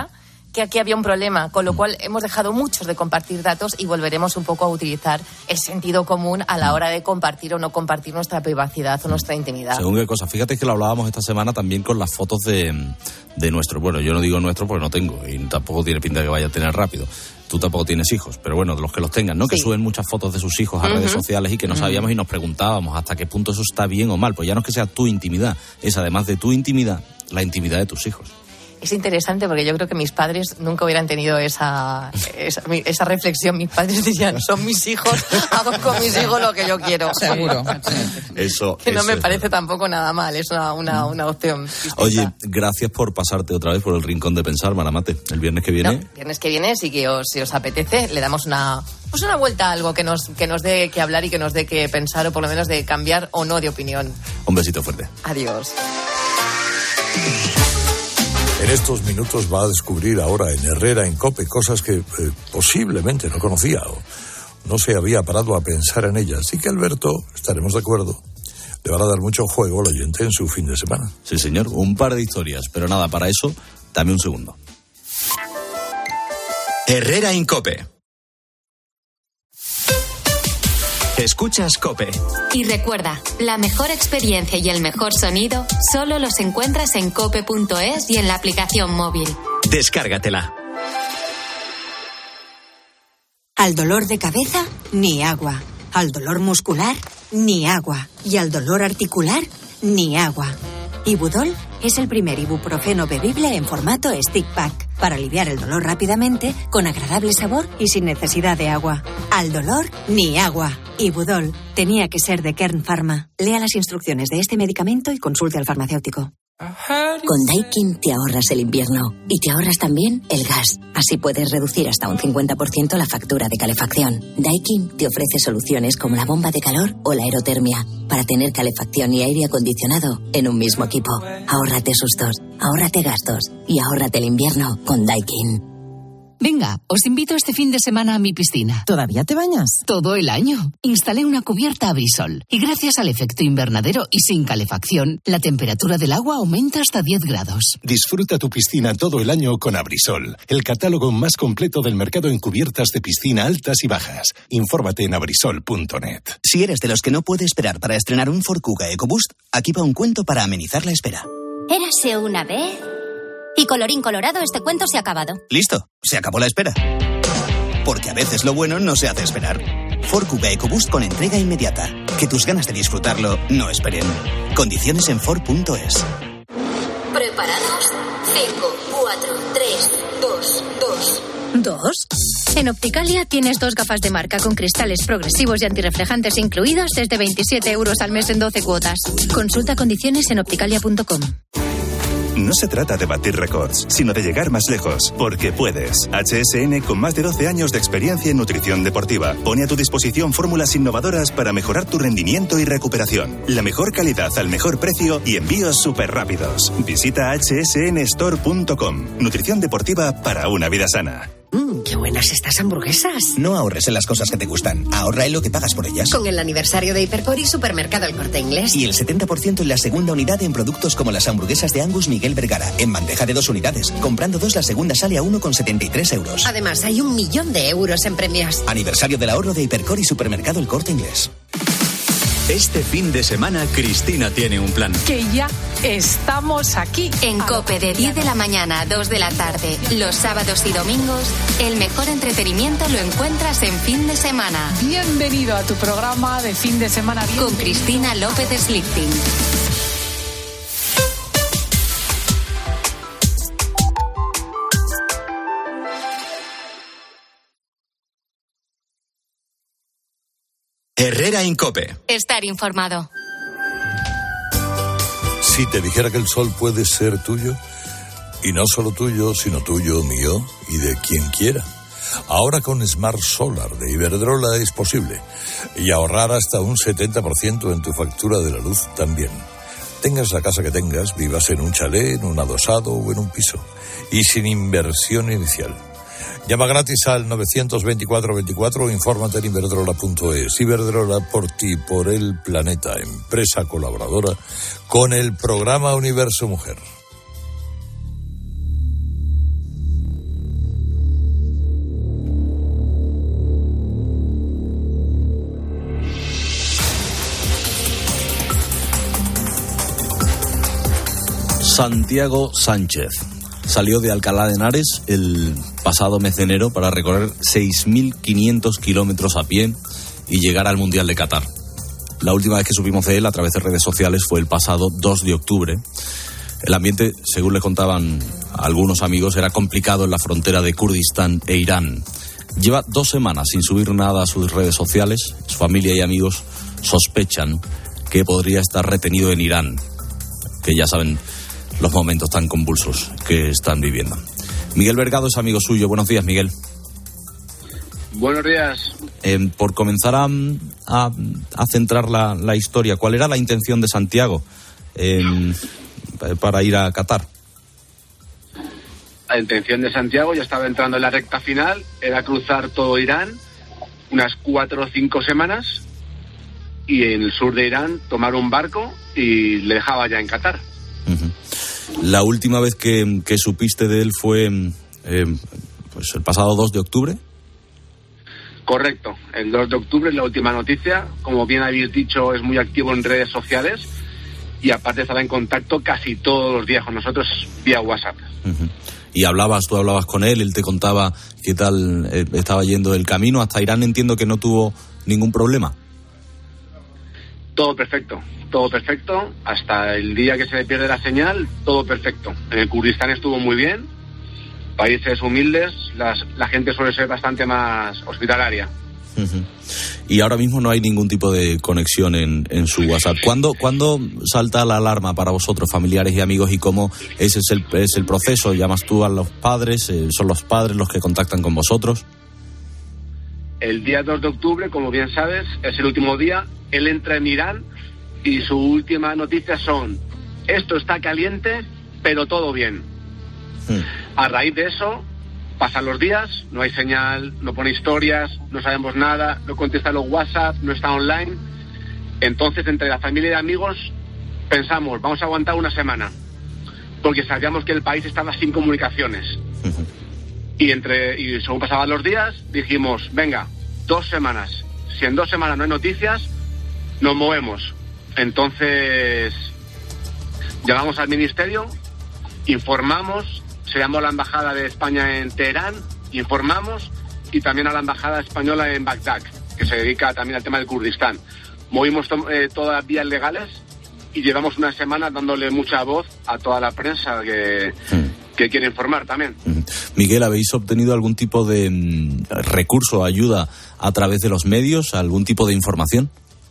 que aquí había un problema, con lo cual hemos dejado muchos de compartir datos y volveremos un poco a utilizar el sentido común a la hora de compartir o no compartir nuestra privacidad o nuestra intimidad. Según qué cosa. Fíjate que lo hablábamos esta semana también con las fotos de, de nuestro. Bueno, yo no digo nuestro porque no tengo y tampoco tiene pinta de que vaya a tener rápido. Tú tampoco tienes hijos, pero bueno, de los que los tengan, ¿no? Sí. Que suben muchas fotos de sus hijos a uh-huh. redes sociales y que no uh-huh. sabíamos y nos preguntábamos hasta qué punto eso está bien o mal. Pues ya no es que sea tu intimidad, es además de tu intimidad, la intimidad de tus hijos. Es interesante porque yo creo que mis padres nunca hubieran tenido esa, esa, esa reflexión. Mis padres dirían, son mis hijos, hago con mis hijos lo que yo quiero. Seguro. Eso, que no eso me es. parece tampoco nada mal, es una, una, una opción distinta. Oye, gracias por pasarte otra vez por el Rincón de Pensar, Maramate. El viernes que viene... No, el viernes que viene, sí que os, si os apetece, le damos una... Pues una vuelta a algo que nos, que nos dé que hablar y que nos dé que pensar o por lo menos de cambiar o no de opinión. Un besito fuerte. Adiós. En estos minutos va a descubrir ahora en Herrera en COPE cosas que eh, posiblemente no conocía o no se había parado a pensar en ellas. Así que Alberto, estaremos de acuerdo, le van a dar mucho juego al oyente en su fin de semana. Sí, señor, un par de historias, pero nada, para eso, dame un segundo. Herrera en COPE. Escuchas COPE. Y recuerda, la mejor experiencia y el mejor sonido solo los encuentras en cope punto es y en la aplicación móvil. Descárgatela. Al dolor de cabeza, ni agua. Al dolor muscular, ni agua. Y al dolor articular, ni agua. Ibudol es el primer ibuprofeno bebible en formato stick pack para aliviar el dolor rápidamente, con agradable sabor y sin necesidad de agua. Al dolor, ni agua. Ibudol tenía que ser de Kern Pharma. Lea las instrucciones de este medicamento y consulte al farmacéutico. Con Daikin te ahorras el invierno y te ahorras también el gas. Así puedes reducir hasta un cincuenta por ciento la factura de calefacción. Daikin te ofrece soluciones como la bomba de calor o la aerotermia para tener calefacción y aire acondicionado en un mismo equipo. Ahórrate sustos, ahórrate gastos y ahórrate el invierno con Daikin. Venga, os invito este fin de semana a mi piscina. ¿Todavía te bañas? Todo el año. Instalé una cubierta Abrisol y gracias al efecto invernadero y sin calefacción, la temperatura del agua aumenta hasta diez grados. Disfruta tu piscina todo el año con Abrisol, el catálogo más completo del mercado en cubiertas de piscina altas y bajas. Infórmate en abrisol punto net. Si eres de los que no puede esperar para estrenar un Ford Kuga EcoBoost, aquí va un cuento para amenizar la espera. Érase una vez... Y colorín colorado, este cuento se ha acabado. Listo, se acabó la espera. Porque a veces lo bueno no se hace esperar. Ford Kuga EcoBoost con entrega inmediata. Que tus ganas de disfrutarlo no esperen. Condiciones en Ford punto es. ¿Preparados? cinco, cuatro, tres, dos, dos. ¿Dos? En Opticalia tienes dos gafas de marca con cristales progresivos y antirreflejantes incluidos desde veintisiete euros al mes en doce cuotas. Consulta condiciones en opticalia punto com. No se trata de batir récords, sino de llegar más lejos, porque puedes. H S N, con más de doce años de experiencia en nutrición deportiva, pone a tu disposición fórmulas innovadoras para mejorar tu rendimiento y recuperación. La mejor calidad al mejor precio y envíos súper rápidos. Visita hache ese ene store punto com. Nutrición deportiva para una vida sana. Mmm, qué buenas estas hamburguesas. No ahorres en las cosas que te gustan. Ahorra en lo que pagas por ellas. Con el aniversario de Hipercor y Supermercado El Corte Inglés. Y el setenta por ciento en la segunda unidad en productos como las hamburguesas de Angus Miguel Vergara, en bandeja de dos unidades. Comprando dos, la segunda sale a uno con setenta y tres euros. Además, hay un millón de euros en premios. Aniversario del ahorro de Hipercor y Supermercado El Corte Inglés. Este fin de semana, Cristina tiene un plan. Que ya estamos aquí. En COPE, de diez de la mañana a dos de la tarde, los sábados y domingos, el mejor entretenimiento lo encuentras en fin de semana. Bienvenido a tu programa de fin de semana. Bienvenido. Con Cristina López Slichting. Herrera en COPE. Estar informado. Si te dijera que el sol puede ser tuyo, y no solo tuyo, sino tuyo, mío y de quien quiera. Ahora con Smart Solar de Iberdrola es posible, y ahorrar hasta un setenta por ciento en tu factura de la luz también. Tengas la casa que tengas, vivas en un chalet, en un adosado o en un piso, y sin inversión inicial. Llama gratis al novecientos veinticuatro veinticuatro o infórmate en iberdrola punto es. Iberdrola, por ti, por el planeta, empresa colaboradora con el programa Universo Mujer. Santiago Sánchez salió de Alcalá de Henares el pasado mes de enero para recorrer seis mil quinientos kilómetros a pie y llegar al Mundial de Qatar. La última vez que supimos de él a través de redes sociales fue el pasado dos de octubre. El ambiente, según le contaban algunos amigos, era complicado en la frontera de Kurdistán e Irán. Lleva dos semanas sin subir nada a sus redes sociales. Su familia y amigos sospechan que podría estar retenido en Irán, que ya saben los momentos tan convulsos que están viviendo. Miguel Vergado es amigo suyo. Buenos días, Miguel. Buenos días. Eh, por comenzar a, a, a centrar la, la historia, ¿cuál era la intención de Santiago eh, para ir a Qatar? La intención de Santiago, ya estaba entrando en la recta final, era cruzar todo Irán, unas cuatro o cinco semanas, y en el sur de Irán tomar un barco y le dejaba ya en Qatar. Uh-huh. La última vez que, que supiste de él fue eh, pues el pasado dos de octubre. Correcto, el dos de octubre es la última noticia. Como bien habéis dicho, es muy activo en redes sociales y aparte estará en contacto casi todos los días con nosotros vía WhatsApp. Uh-huh. Y hablabas, tú hablabas con él, él te contaba qué tal eh, estaba yendo el camino. Hasta Irán entiendo que no tuvo ningún problema. Todo perfecto, todo perfecto. Hasta el día que se le pierde la señal, todo perfecto. En el Kurdistán estuvo muy bien. Países humildes, las, la gente suele ser bastante más hospitalaria. Uh-huh. Y ahora mismo no hay ningún tipo de conexión en, en su WhatsApp. ¿Cuándo, ¿Cuándo salta la alarma para vosotros, familiares y amigos, y cómo ese es el, es el proceso? ¿Llamas tú a los padres? Eh, ¿Son los padres los que contactan con vosotros? El día dos de octubre, como bien sabes, es el último día. Él entra en Irán y su última noticia son: esto está caliente, pero todo bien. Hmm. A raíz de eso, pasan los días, no hay señal, no pone historias, no sabemos nada, no contesta los WhatsApp, no está online. Entonces, entre la familia y amigos, pensamos, vamos a aguantar una semana, porque sabíamos que el país estaba sin comunicaciones. Uh-huh. Y, entre, y según pasaban los días, dijimos, venga, dos semanas. Si en dos semanas no hay noticias, nos movemos. Entonces, llamamos al ministerio, informamos, se llamó a la embajada de España en Teherán, informamos, y también a la embajada española en Bagdad, que se dedica también al tema del Kurdistán. Movimos to- eh, todas las vías legales y llevamos una semana dándole mucha voz a toda la prensa que, mm. que quiere informar también. Mm. Miguel, ¿habéis obtenido algún tipo de mm, recurso, ayuda a través de los medios, algún tipo de información?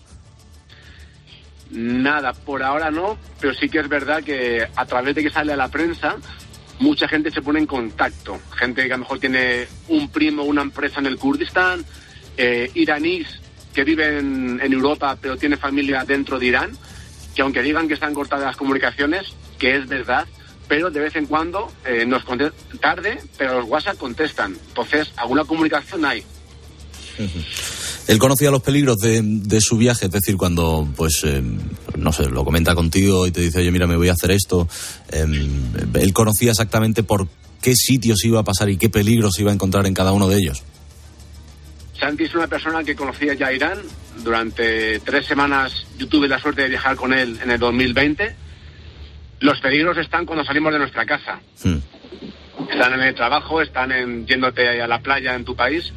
Nada, por ahora no, pero sí que es verdad que a través de que sale a la prensa, mucha gente se pone en contacto. Gente que a lo mejor tiene un primo, una empresa en el Kurdistán, eh, iraníes que viven en Europa pero tiene familia dentro de Irán, que aunque digan que están cortadas las comunicaciones, que es verdad, pero de vez en cuando eh, nos contestan tarde, pero los WhatsApp contestan. Entonces, alguna comunicación hay. Uh-huh. Él conocía los peligros de, de su viaje, es decir, cuando, pues, eh, no sé, lo comenta contigo y te dice, oye, mira, me voy a hacer esto. Eh, él conocía exactamente por qué sitios iba a pasar y qué peligros iba a encontrar en cada uno de ellos. Santi es una persona que conocía ya Irán. Durante tres semanas yo tuve la suerte de viajar con él en el dos mil veinte. Los peligros están cuando salimos de nuestra casa. Hmm. Están en el trabajo, están en, yéndote a la playa en tu país.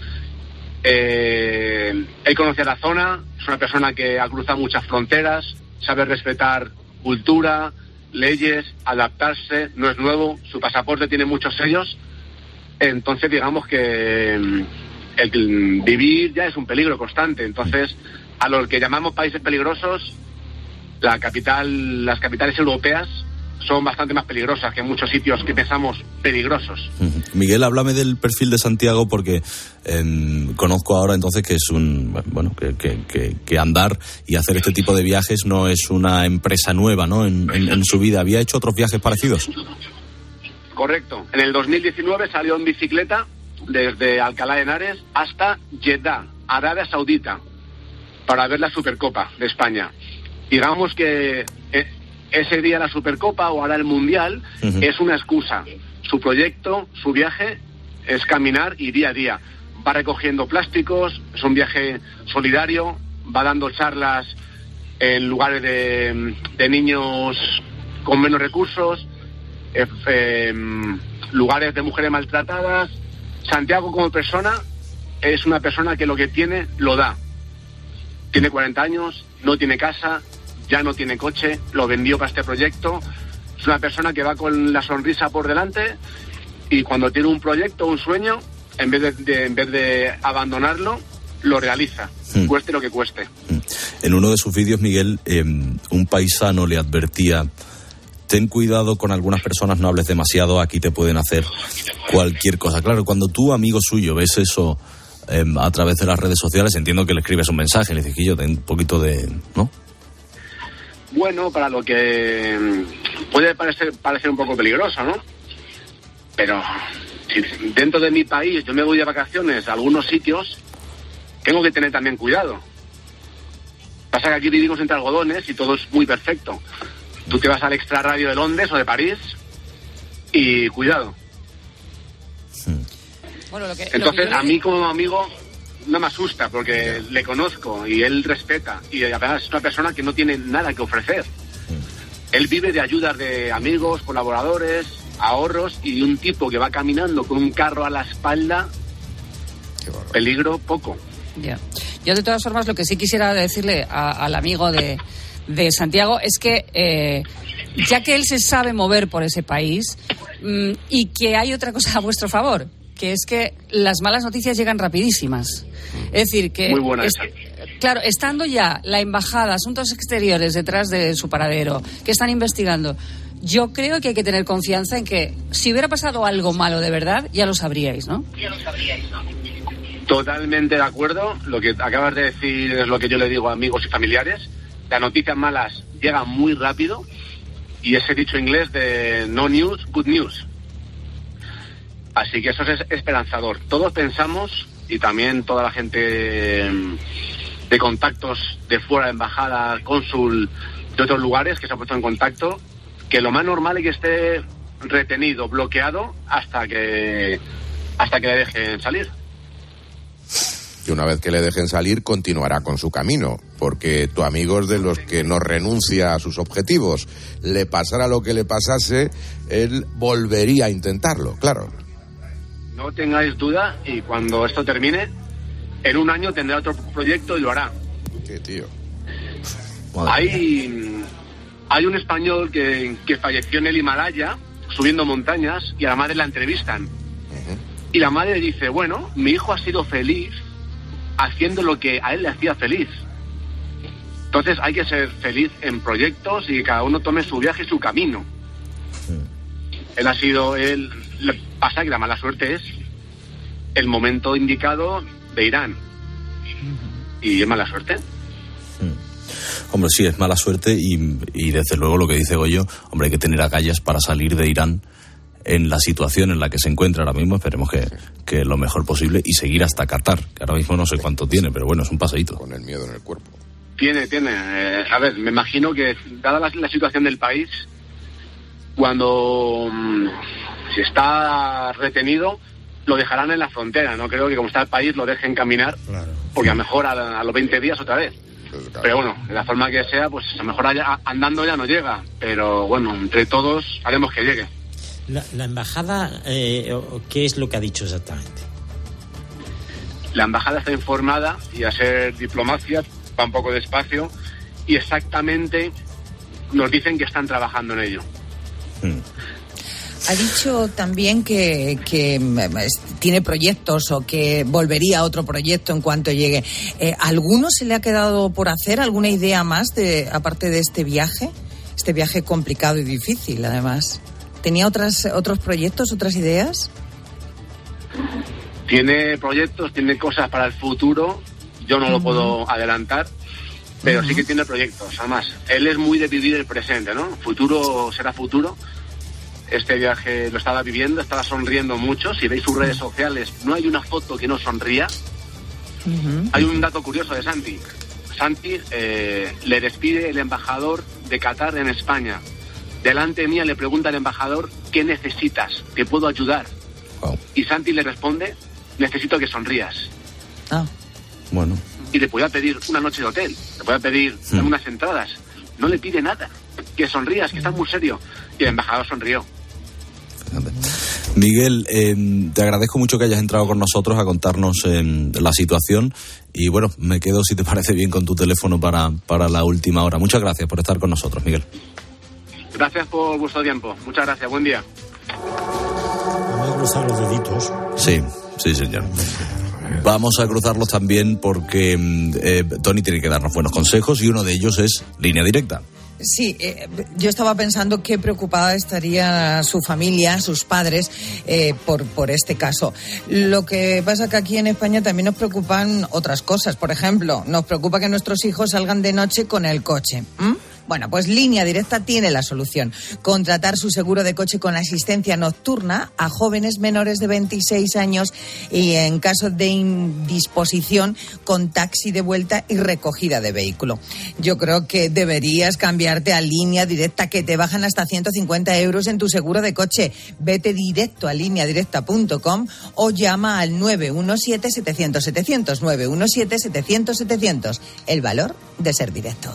Eh, él conoce la zona, es una persona que ha cruzado muchas fronteras, sabe respetar cultura, leyes, adaptarse, no es nuevo, su pasaporte tiene muchos sellos. Entonces digamos que el, el vivir ya es un peligro constante. Entonces, a los que llamamos países peligrosos, la capital, las capitales europeas son bastante más peligrosas que muchos sitios que pensamos peligrosos. Miguel, háblame del perfil de Santiago, porque eh, conozco ahora entonces que es un, bueno, que, que, que, que andar y hacer este tipo de viajes no es una empresa nueva, ¿no? En, en, en su vida. ¿Había hecho otros viajes parecidos? Correcto. En el dos mil diecinueve salió en bicicleta desde Alcalá de Henares hasta Jeddah, Arabia Saudita, para ver la Supercopa de España. Digamos que eh, ese día la Supercopa o ahora el Mundial uh-huh. es una excusa. Su proyecto, su viaje es caminar y día a día. Va recogiendo plásticos, es un viaje solidario, va dando charlas en lugares de, de niños con menos recursos, eh, eh, lugares de mujeres maltratadas. Santiago como persona es una persona que lo que tiene lo da. Tiene cuarenta años, no tiene casa, ya no tiene coche, lo vendió para este proyecto. Es una persona que va con la sonrisa por delante y cuando tiene un proyecto, un sueño, en vez de, de en vez de abandonarlo, lo realiza, mm. cueste lo que cueste. Mm. En uno de sus vídeos, Miguel, eh, un paisano le advertía: ten cuidado con algunas personas, no hables demasiado, aquí te pueden hacer cualquier cosa. Claro, cuando tú, amigo suyo, ves eso eh, a través de las redes sociales, entiendo que le escribes un mensaje, le dices que yo ten un poquito de... ¿no? Bueno, para lo que puede parecer, parecer un poco peligroso, ¿no? Pero si dentro de mi país yo me voy de vacaciones a algunos sitios, tengo que tener también cuidado. Pasa que aquí vivimos entre algodones y todo es muy perfecto. Tú te vas al Extra Radio de Londres o de París y cuidado. Sí. Bueno, lo que, Entonces, lo que a mí como amigo no me asusta porque le conozco y él respeta. Y además es una persona que no tiene nada que ofrecer. Él vive de ayudas de amigos, colaboradores, ahorros y un tipo que va caminando con un carro a la espalda. Peligro poco. Ya. Yo de todas formas lo que sí quisiera decirle a, al amigo de... de Santiago es que eh, ya que él se sabe mover por ese país mmm, y que hay otra cosa a vuestro favor, que es que las malas noticias llegan rapidísimas. Es decir, que muy buena es, claro, estando ya la embajada, asuntos exteriores detrás de su paradero, que están investigando, yo creo que hay que tener confianza en que si hubiera pasado algo malo de verdad, ya lo sabríais, ¿no? Ya lo sabríais, ¿no? Totalmente de acuerdo. Lo que acabas de decir es lo que yo le digo a amigos y familiares. Las noticias malas llegan muy rápido y ese dicho inglés de no news, good news. Así que eso es esperanzador. Todos pensamos, y también toda la gente de contactos de fuera de embajada, cónsul, de otros lugares que se han puesto en contacto, que lo más normal es que esté retenido, bloqueado, hasta que, hasta que le dejen salir. Y una vez que le dejen salir, continuará con su camino, porque tu amigo es de los que no renuncia a sus objetivos. Le pasara lo que le pasase, él volvería a intentarlo, claro. No tengáis duda, y cuando esto termine, en un año tendrá otro proyecto y lo hará. ¿Qué, tío? Hay, hay un español que, que falleció en el Himalaya, subiendo montañas, y a la madre la entrevistan. Uh-huh. Y la madre dice, bueno, mi hijo ha sido feliz haciendo lo que a él le hacía feliz. Entonces hay que ser feliz en proyectos y que cada uno tome su viaje y su camino. Sí. Él ha sido, él, le pasa que la mala suerte es el momento indicado de Irán. Y es mala suerte. Hombre, sí, es mala suerte y, y desde luego lo que dice Goyo, hombre, hay que tener agallas para salir de Irán en la situación en la que se encuentra ahora mismo. Esperemos que, que lo mejor posible y seguir hasta Qatar, que ahora mismo no sé cuánto tiene, pero bueno, es un paseíto. Con el miedo en el cuerpo. Tiene, tiene. Eh, a ver, me imagino que dada la, la situación del país, cuando um, si está retenido, lo dejarán en la frontera. No creo que como está el país lo dejen caminar, claro, porque a lo mejor a, a los veinte días otra vez. Pues, claro. Pero bueno, de la forma que sea, pues a lo mejor allá, andando ya no llega. Pero bueno, entre todos haremos que llegue. La, la embajada, eh, ¿qué es lo que ha dicho exactamente? La embajada está informada y a ser diplomacia va un poco despacio y exactamente nos dicen que están trabajando en ello. Hmm. Ha dicho también que, que tiene proyectos o que volvería a otro proyecto en cuanto llegue. Eh, ¿Alguno se le ha quedado por hacer? ¿Alguna idea más de aparte de este viaje? Este viaje complicado y difícil, además. ¿Tenía otras, otros proyectos, otras ideas? Tiene proyectos, tiene cosas para el futuro. Yo no uh-huh. lo puedo adelantar, pero uh-huh. sí que tiene proyectos. Además, él es muy de vivir el presente, ¿no? Futuro será futuro. Este viaje lo estaba viviendo, estaba sonriendo mucho. Si veis sus redes sociales, no hay una foto que no sonría. Uh-huh. Hay un dato curioso de Santi. Santi eh, le despide el embajador de Qatar en España. Delante mía le pregunta al embajador, ¿qué necesitas? ¿Te puedo ayudar? Wow. Y Santi le responde, necesito que sonrías. Ah, bueno. Y le podía pedir una noche de hotel, le podía pedir hmm. unas entradas. No le pide nada. Que sonrías, que estás muy serio. Y el embajador sonrió. Miguel, eh, te agradezco mucho que hayas entrado con nosotros a contarnos eh, la situación y bueno, me quedo, si te parece bien, con tu teléfono para, para la última hora. Muchas gracias por estar con nosotros, Miguel. Gracias por vuestro tiempo. Muchas gracias. Buen día. Vamos a cruzar los deditos. Sí, sí, señor. Vamos a cruzarlos también porque eh, Tony tiene que darnos buenos consejos y uno de ellos es Línea Directa. Sí, eh, yo estaba pensando qué preocupada estaría su familia, sus padres, eh, por, por este caso. Lo que pasa es que aquí en España también nos preocupan otras cosas. Por ejemplo, nos preocupa que nuestros hijos salgan de noche con el coche. ¿Mm? Bueno, pues Línea Directa tiene la solución. Contratar su seguro de coche con asistencia nocturna a jóvenes menores de veintiséis años y, en caso de indisposición, con taxi de vuelta y recogida de vehículo. Yo creo que deberías cambiarte a Línea Directa, que te bajan hasta ciento cincuenta euros en tu seguro de coche. Vete directo a línea directa punto com o llama al nueve uno siete, setecientos, setecientos, nueve uno siete, setecientos, setecientos. El valor de ser directo.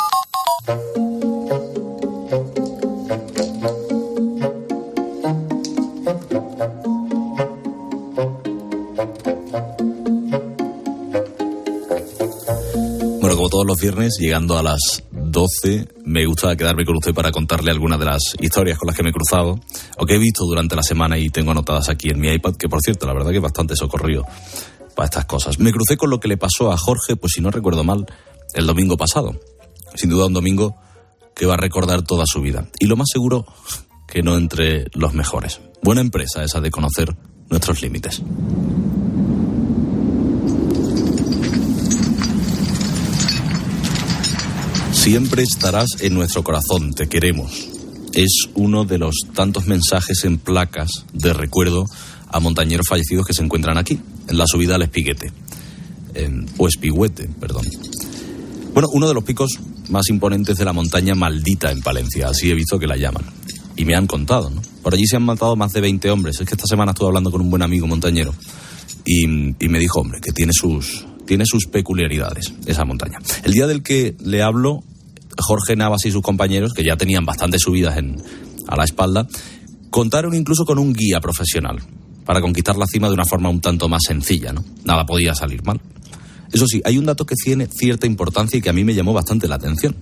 Bueno, como todos los viernes, llegando a las doce, me gusta quedarme con usted para contarle algunas de las historias con las que me he cruzado o que he visto durante la semana y tengo anotadas aquí en mi iPad, que por cierto, la verdad que es bastante socorrido para estas cosas. Me crucé con lo que le pasó a Jorge, pues si no recuerdo mal, el domingo pasado. Sin duda un domingo que va a recordar toda su vida. Y lo más seguro, que no entre los mejores. Buena empresa esa de conocer nuestros límites. Siempre estarás en nuestro corazón, te queremos. Es uno de los tantos mensajes en placas de recuerdo a montañeros fallecidos que se encuentran aquí, en la subida al Espiguete. En, o Espigüete, perdón. Bueno, uno de los picos más imponentes de la montaña maldita en Palencia, así he visto que la llaman. Y me han contado, ¿no? Por allí se han matado más de veinte hombres. Es que esta semana estuve hablando con un buen amigo montañero y, y me dijo, hombre, que tiene sus, tiene sus peculiaridades esa montaña. El día del que le hablo, Jorge Navas y sus compañeros, que ya tenían bastantes subidas en, a la espalda, contaron incluso con un guía profesional para conquistar la cima de una forma un tanto más sencilla, ¿no? Nada podía salir mal. Eso sí, hay un dato que tiene cierta importancia y que a mí me llamó bastante la atención.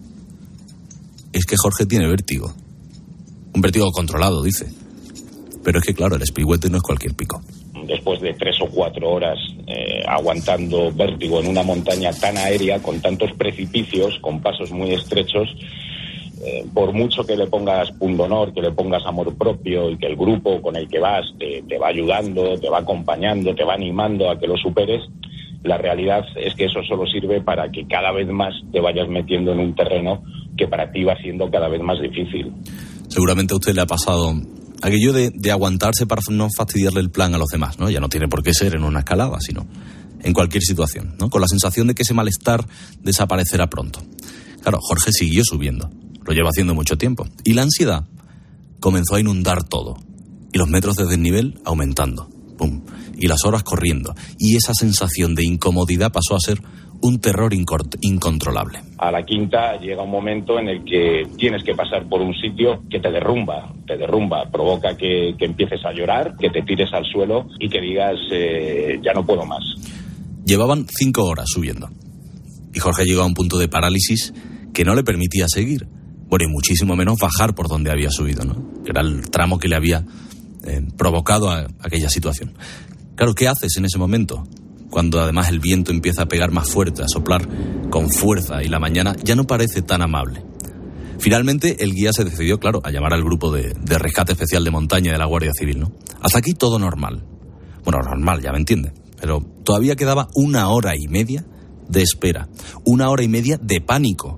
Es que Jorge tiene vértigo. Un vértigo controlado, dice. Pero es que, claro, el Espigüete no es cualquier pico. Después de tres o cuatro horas eh, aguantando vértigo en una montaña tan aérea, con tantos precipicios, con pasos muy estrechos, eh, por mucho que le pongas pundonor, que le pongas amor propio y que el grupo con el que vas te, te va ayudando, te va acompañando, te va animando a que lo superes, la realidad es que eso solo sirve para que cada vez más te vayas metiendo en un terreno que para ti va siendo cada vez más difícil. Seguramente a usted le ha pasado aquello de, de aguantarse para no fastidiarle el plan a los demás, ¿no? Ya no tiene por qué ser en una escalada, sino en cualquier situación, ¿no? Con la sensación de que ese malestar desaparecerá pronto. Claro, Jorge siguió subiendo, lo lleva haciendo mucho tiempo, y la ansiedad comenzó a inundar todo, y los metros de desnivel aumentando, pum, y las horas corriendo, y esa sensación de incomodidad pasó a ser un terror incort- incontrolable. A la quinta llega un momento en el que tienes que pasar por un sitio que te derrumba, te derrumba, provoca que, que empieces a llorar, que te tires al suelo y que digas, eh, ya no puedo más. Llevaban cinco horas subiendo, y Jorge llegó a un punto de parálisis que no le permitía seguir, bueno, y muchísimo menos bajar por donde había subido, ¿no? Que era el tramo que le había eh, provocado a aquella situación. Claro, ¿qué haces en ese momento? Cuando además el viento empieza a pegar más fuerte, a soplar con fuerza y la mañana ya no parece tan amable. Finalmente el guía se decidió, claro, a llamar al grupo de, de rescate especial de montaña de la Guardia Civil, ¿no? Hasta aquí todo normal. Bueno, normal, ya me entiende. Pero todavía quedaba una hora y media de espera. Una hora y media de pánico.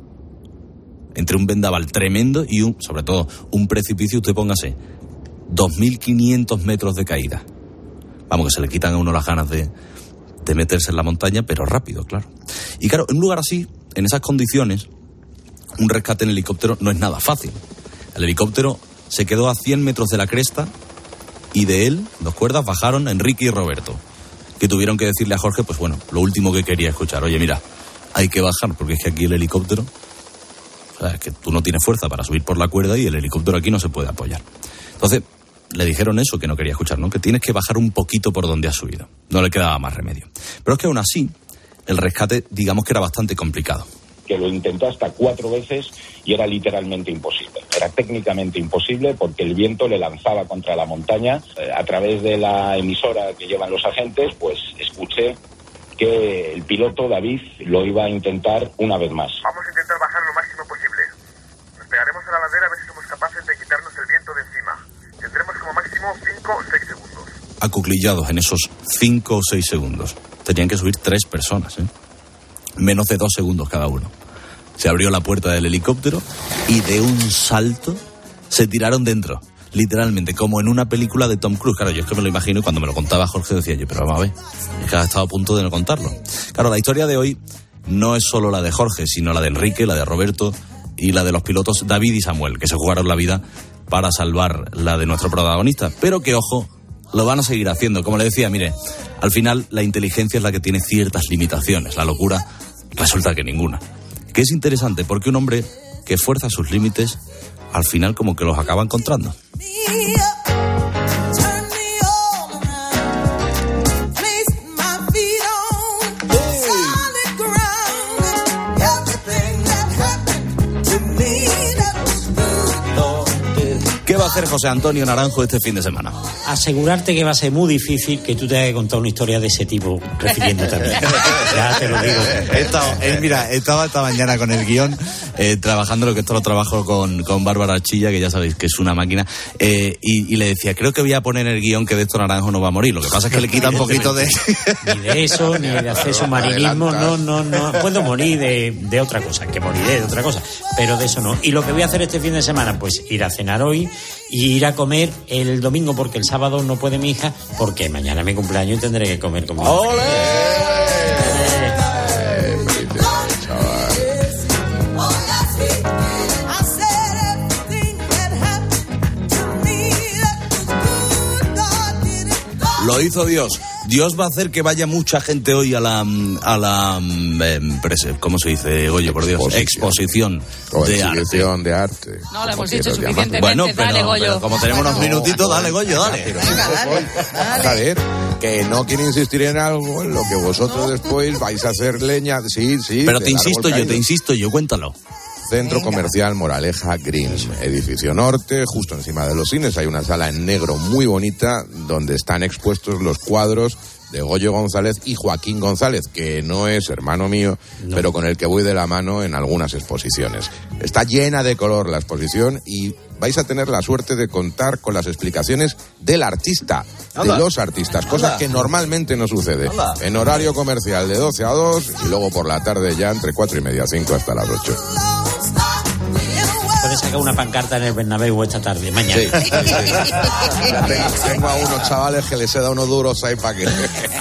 Entre un vendaval tremendo y, un, sobre todo, un precipicio, usted póngase, dos mil quinientos metros de caída. Vamos, que se le quitan a uno las ganas de... de meterse en la montaña, pero rápido, claro. Y claro, en un lugar así, en esas condiciones, un rescate en helicóptero no es nada fácil. El helicóptero se quedó a cien metros de la cresta y de él, dos cuerdas, bajaron Enrique y Roberto, que tuvieron que decirle a Jorge, pues bueno, lo último que quería escuchar. Oye, mira, hay que bajar porque es que aquí el helicóptero, o sea, es que tú no tienes fuerza para subir por la cuerda y el helicóptero aquí no se puede apoyar. Entonces, le dijeron eso, que no quería escuchar, ¿no? Que tienes que bajar un poquito por donde has subido. No le quedaba más remedio. Pero es que aún así, el rescate, digamos que era bastante complicado. Que lo intentó hasta cuatro veces y era literalmente imposible. Era técnicamente imposible porque el viento le lanzaba contra la montaña. Eh, a través de la emisora que llevan los agentes, pues escuché que el piloto, David, lo iba a intentar una vez más. Vamos a intentar bajar lo máximo posible. Nos pegaremos a la ladera a ver si somos capaces de quitarnos el viento de encima. Tendremos como máximo cinco o seis segundos. Acuclillados en esos cinco o seis segundos. Tenían que subir tres personas, ¿eh? Menos de dos segundos cada uno. Se abrió la puerta del helicóptero y de un salto se tiraron dentro. Literalmente, como en una película de Tom Cruise. Claro, yo es que me lo imagino y cuando me lo contaba Jorge decía yo, pero vamos a ver, es que ha estado a punto de no contarlo. Claro, la historia de hoy no es solo la de Jorge, sino la de Enrique, la de Roberto y la de los pilotos David y Samuel, que se jugaron la vida para salvar la de nuestro protagonista. Pero que, ojo, lo van a seguir haciendo. Como le decía, mire, al final la inteligencia es la que tiene ciertas limitaciones. La locura resulta que ninguna. Que es interesante porque un hombre que fuerza sus límites, al final como que los acaba encontrando. ¿Qué va a hacer José Antonio Naranjo este fin de semana? Asegurarte que va a ser muy difícil que tú te hayas contado una historia de ese tipo, refiriéndote a mí. Ya te lo digo. He estado, eh, mira, estaba esta mañana con el guión, eh, trabajando, lo que esto lo trabajo con, con Bárbara Chilla, que ya sabéis que es una máquina, eh, y, y le decía, creo que voy a poner en el guión que de esto Naranjo no va a morir. Lo que pasa es que le quita un poquito de... Ni de eso, ni de hacer submarinismo, no, no, no. Puedo morir de, de otra cosa, que moriré de otra cosa, pero de eso no. Y lo que voy a hacer este fin de semana, pues ir a cenar hoy y ir a comer el domingo, porque el sábado no puede mi hija, porque mañana es mi cumpleaños y tendré que comer con mi hija. ¡Ole! Lo hizo Dios. Dios va a hacer que vaya mucha gente hoy a la, a la, eh, ¿cómo se dice, Goyo, por Dios? Exposición, Exposición de arte. de arte. No, lo hemos dicho suficientemente. Bueno, pero, dale, Goyo. pero como tenemos unos minutitos, dale, Goyo, dale. Venga, dale, dale. A ver, que no quiere insistir en algo en lo que vosotros después vais a hacer leña. Sí, sí. Pero te insisto yo, te insisto yo, cuéntalo. Centro Venga. Comercial Moraleja Green, edificio norte, justo encima de los cines. Hay una sala en negro muy bonita donde están expuestos los cuadros de Goyo González y Joaquín González, que no es hermano mío, no. pero con el que voy de la mano en algunas exposiciones. Está llena de color la exposición y vais a tener la suerte de contar con las explicaciones del artista, Anda. de los artistas, cosa Anda. que normalmente no sucede. Anda. En horario comercial de doce a dos y luego por la tarde ya entre cuatro y media, cinco hasta las ocho. Puedes sacar una pancarta en el Bernabéu esta tarde, mañana. Sí, sí, sí. Tengo a unos chavales que les he dado unos duros ahí para que...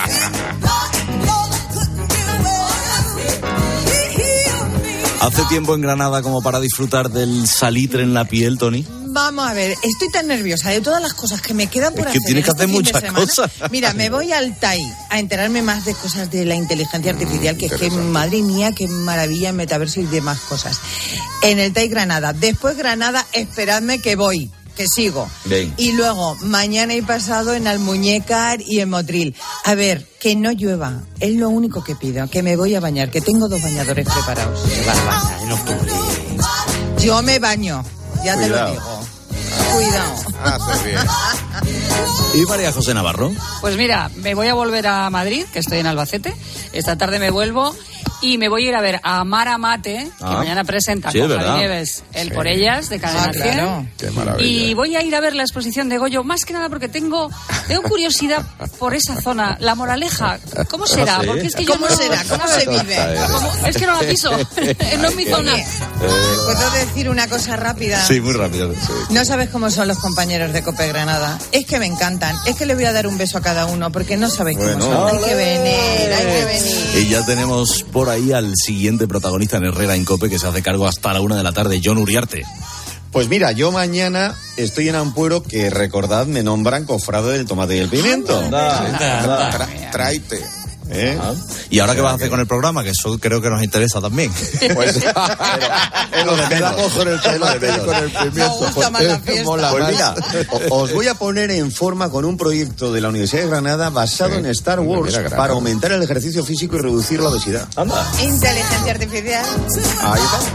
¿Hace tiempo en Granada como para disfrutar del salitre en la piel, Tony? Vamos a ver, estoy tan nerviosa de todas las cosas que me quedan por es que hacer. Tienes que este hacer muchas cosas. Mira, me voy al T A I a enterarme más de cosas de la inteligencia artificial, que es que, madre mía, qué maravilla en metaverso y demás cosas. En el T A I Granada. Después Granada, esperadme que voy, que sigo. Bien. Y luego, mañana y pasado en Almuñécar y en Motril. A ver, que no llueva. Es lo único que pido, que me voy a bañar, que tengo dos bañadores preparados. Se va a bañar en octubre. Yo me baño, ya Cuidado. te lo digo. Cuidado. Hace bien. ¿Y María José Navarro? Pues mira, me voy a volver a Madrid, que estoy en Albacete. Esta tarde me vuelvo y me voy a ir a ver a Mara Mate, que ah, mañana presenta sí, con Javi Nieves el sí. Por Ellas de Cadena cien. Ah, claro. Qué maravilla. Y voy a ir a ver la exposición de Goyo, más que nada porque tengo, tengo curiosidad por esa zona. La Moraleja, ¿cómo será? Sí. Porque es que yo ¿Cómo no, será? ¿Cómo se vive? ¿Cómo? Es que no la piso, no es mi zona. ¿Puedo decir una cosa rápida? Sí, muy rápido. Sí. No sabes cómo son los compañeros de COPE Granada. Es que me encantan. Es que le voy a dar un beso a cada uno porque no sabéis bueno, cómo son. Hay que venir, hay que venir. Y ya tenemos por ahí al siguiente protagonista en Herrera en COPE, que se hace cargo hasta la una de la tarde, John Uriarte. Pues mira, yo mañana estoy en Ampuero, que recordad, me nombran cofrade del tomate y el pimiento. Anda, anda, anda. Tra- tráete. ¿Eh? Ah. ¿Y ahora qué vas a hacer con el programa? Que eso creo que nos interesa también. Pues es lo de menos. Con el tomate y con el pimiento. Me gusta más la fiesta. Pues mira, os voy a poner en forma con un proyecto de la Universidad de Granada basado sí. en Star Wars para aumentar el ejercicio físico y reducir la obesidad. Anda. Inteligencia artificial. Ahí estamos.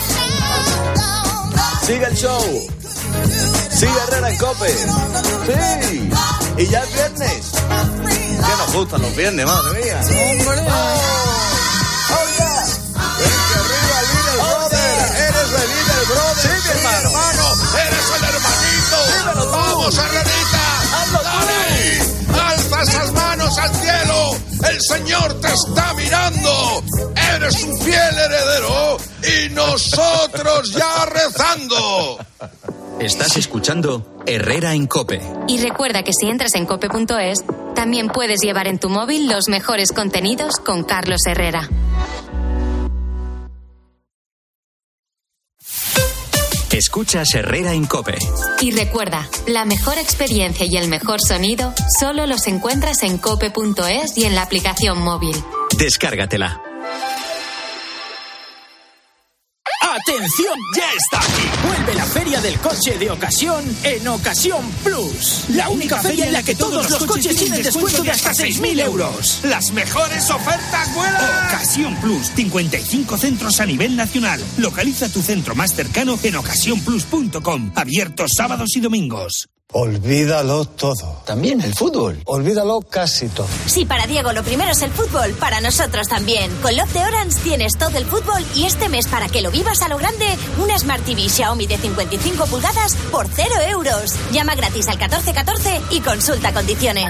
Sigue el show. Sigue Herrera en COPE. Sí. Y ya es viernes. Que nos gustan los viernes, madre mía. ¡Hombre! ¡Oh, yeah! ¡Ven que arriba, Little Brother! ¡Eres el Little Brother! ¡Sí, mi hermano! hermano! ¡Eres el hermanito! ¡Dímelo tú! ¡Vamos, Herrerita! ¡Hazlo tú! ¡Dale! ¡Alza esas manos al cielo! ¡El Señor te está mirando! ¡Eres un fiel heredero! ¡Y nosotros ya rezando! Estás escuchando Herrera en COPE. Y recuerda que si entras en cope punto es, también puedes llevar en tu móvil los mejores contenidos con Carlos Herrera. Escuchas Herrera en COPE. Y recuerda, la mejor experiencia y el mejor sonido solo los encuentras en cope punto es y en la aplicación móvil. Descárgatela. ¡Atención! ¡Ya está aquí! Vuelve la Feria del Coche de Ocasión en Ocasión Plus. La única feria en la que todos los coches tienen descuento de hasta seis mil euros. ¡Las mejores ofertas vuelan! Ocasión Plus. cincuenta y cinco centros a nivel nacional. Localiza tu centro más cercano en ocasión plus punto com. Abiertos sábados y domingos. Olvídalo todo. También el fútbol. Olvídalo casi todo. Si para Diego lo primero es el fútbol, para nosotros también. Con Love de Orange tienes todo el fútbol y este mes, para que lo vivas a lo grande, una Smart T V Xiaomi de cincuenta y cinco pulgadas por cero euros. Llama gratis al catorce catorce y consulta condiciones.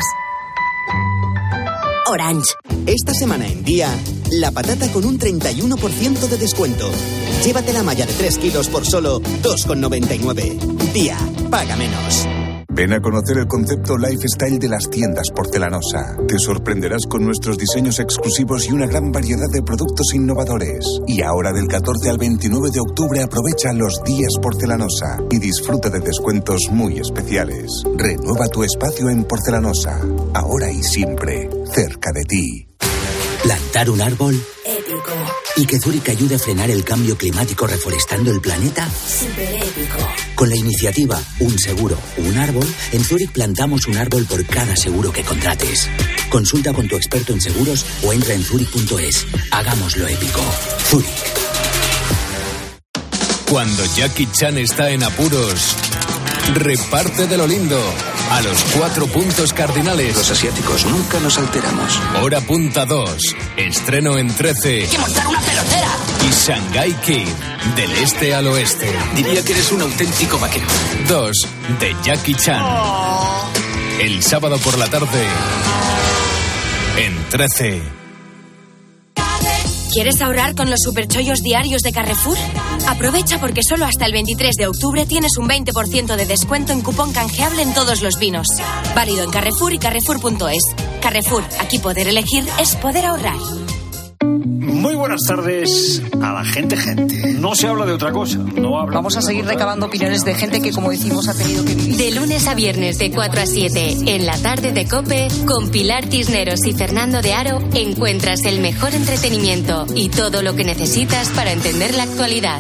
Orange. Esta semana en Día, la patata con un treinta y uno por ciento de descuento. Llévate la malla de tres kilos por solo dos con noventa y nueve. Día, paga menos. Ven a conocer el concepto lifestyle de las tiendas Porcelanosa. Te sorprenderás con nuestros diseños exclusivos y una gran variedad de productos innovadores. Y ahora del catorce al veintinueve de octubre aprovecha los días Porcelanosa y disfruta de descuentos muy especiales. Renueva tu espacio en Porcelanosa, ahora y siempre, cerca de ti. ¿Plantar un árbol? Épico. ¿Y que Zurich ayude a frenar el cambio climático reforestando el planeta? Súper épico. Con la iniciativa Un Seguro, Un Árbol, en Zurich plantamos un árbol por cada seguro que contrates. Consulta con tu experto en seguros o entra en zurich punto es. Hagámoslo épico. Zurich. Cuando Jackie Chan está en apuros, reparte de lo lindo. A los cuatro puntos cardinales. Los asiáticos nunca nos alteramos. Hora punta dos. Estreno en trece. ¡Hay que montar una pelotera! Y Shanghai Kid. Del este al oeste. Diría que eres un auténtico vaquero. dos. De Jackie Chan. Oh. El sábado por la tarde. En trece. ¿Quieres ahorrar con los superchollos diarios de Carrefour? Aprovecha porque solo hasta el veintitrés de octubre tienes un veinte por ciento de descuento en cupón canjeable en todos los vinos. Válido en Carrefour y carrefour punto es. Carrefour, aquí poder elegir es poder ahorrar. Muy buenas tardes a la gente, gente. No se habla de otra cosa. No habla Vamos a seguir recabando opiniones de gente que, como decimos, ha tenido que vivir. De lunes a viernes de cuatro a siete, en la tarde de COPE, con Pilar Cisneros y Fernando de Aro, encuentras el mejor entretenimiento y todo lo que necesitas para entender la actualidad.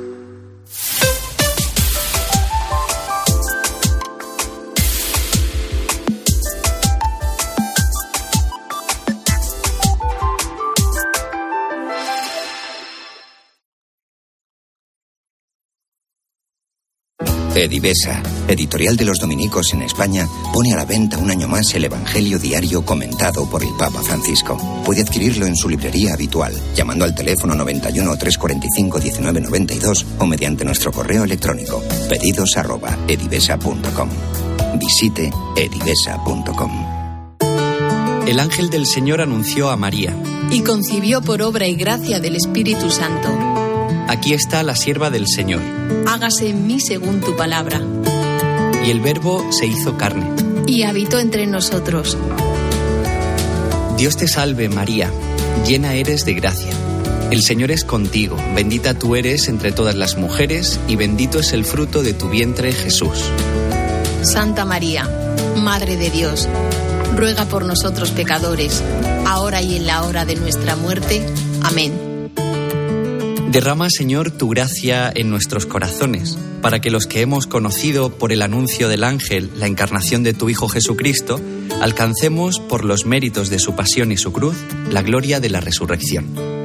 Edivesa, editorial de los dominicos en España, pone a la venta un año más el Evangelio diario comentado por el Papa Francisco. Puede adquirirlo en su librería habitual, llamando al teléfono noventa y uno, trescientos cuarenta y cinco, diecinueve noventa y dos o mediante nuestro correo electrónico pedidos arroba edivesa punto com. Visite edivesa punto com. El ángel del Señor anunció a María. Y concibió por obra y gracia del Espíritu Santo. Aquí está la sierva del Señor. Hágase en mí según tu palabra. Y el Verbo se hizo carne. Y habitó entre nosotros. Dios te salve, María, llena eres de gracia. El Señor es contigo, bendita tú eres entre todas las mujeres, y bendito es el fruto de tu vientre, Jesús. Santa María, Madre de Dios, ruega por nosotros pecadores, ahora y en la hora de nuestra muerte. Amén. Derrama, Señor, tu gracia en nuestros corazones, para que los que hemos conocido por el anuncio del ángel la encarnación de tu Hijo Jesucristo, alcancemos, por los méritos de su pasión y su cruz, la gloria de la resurrección.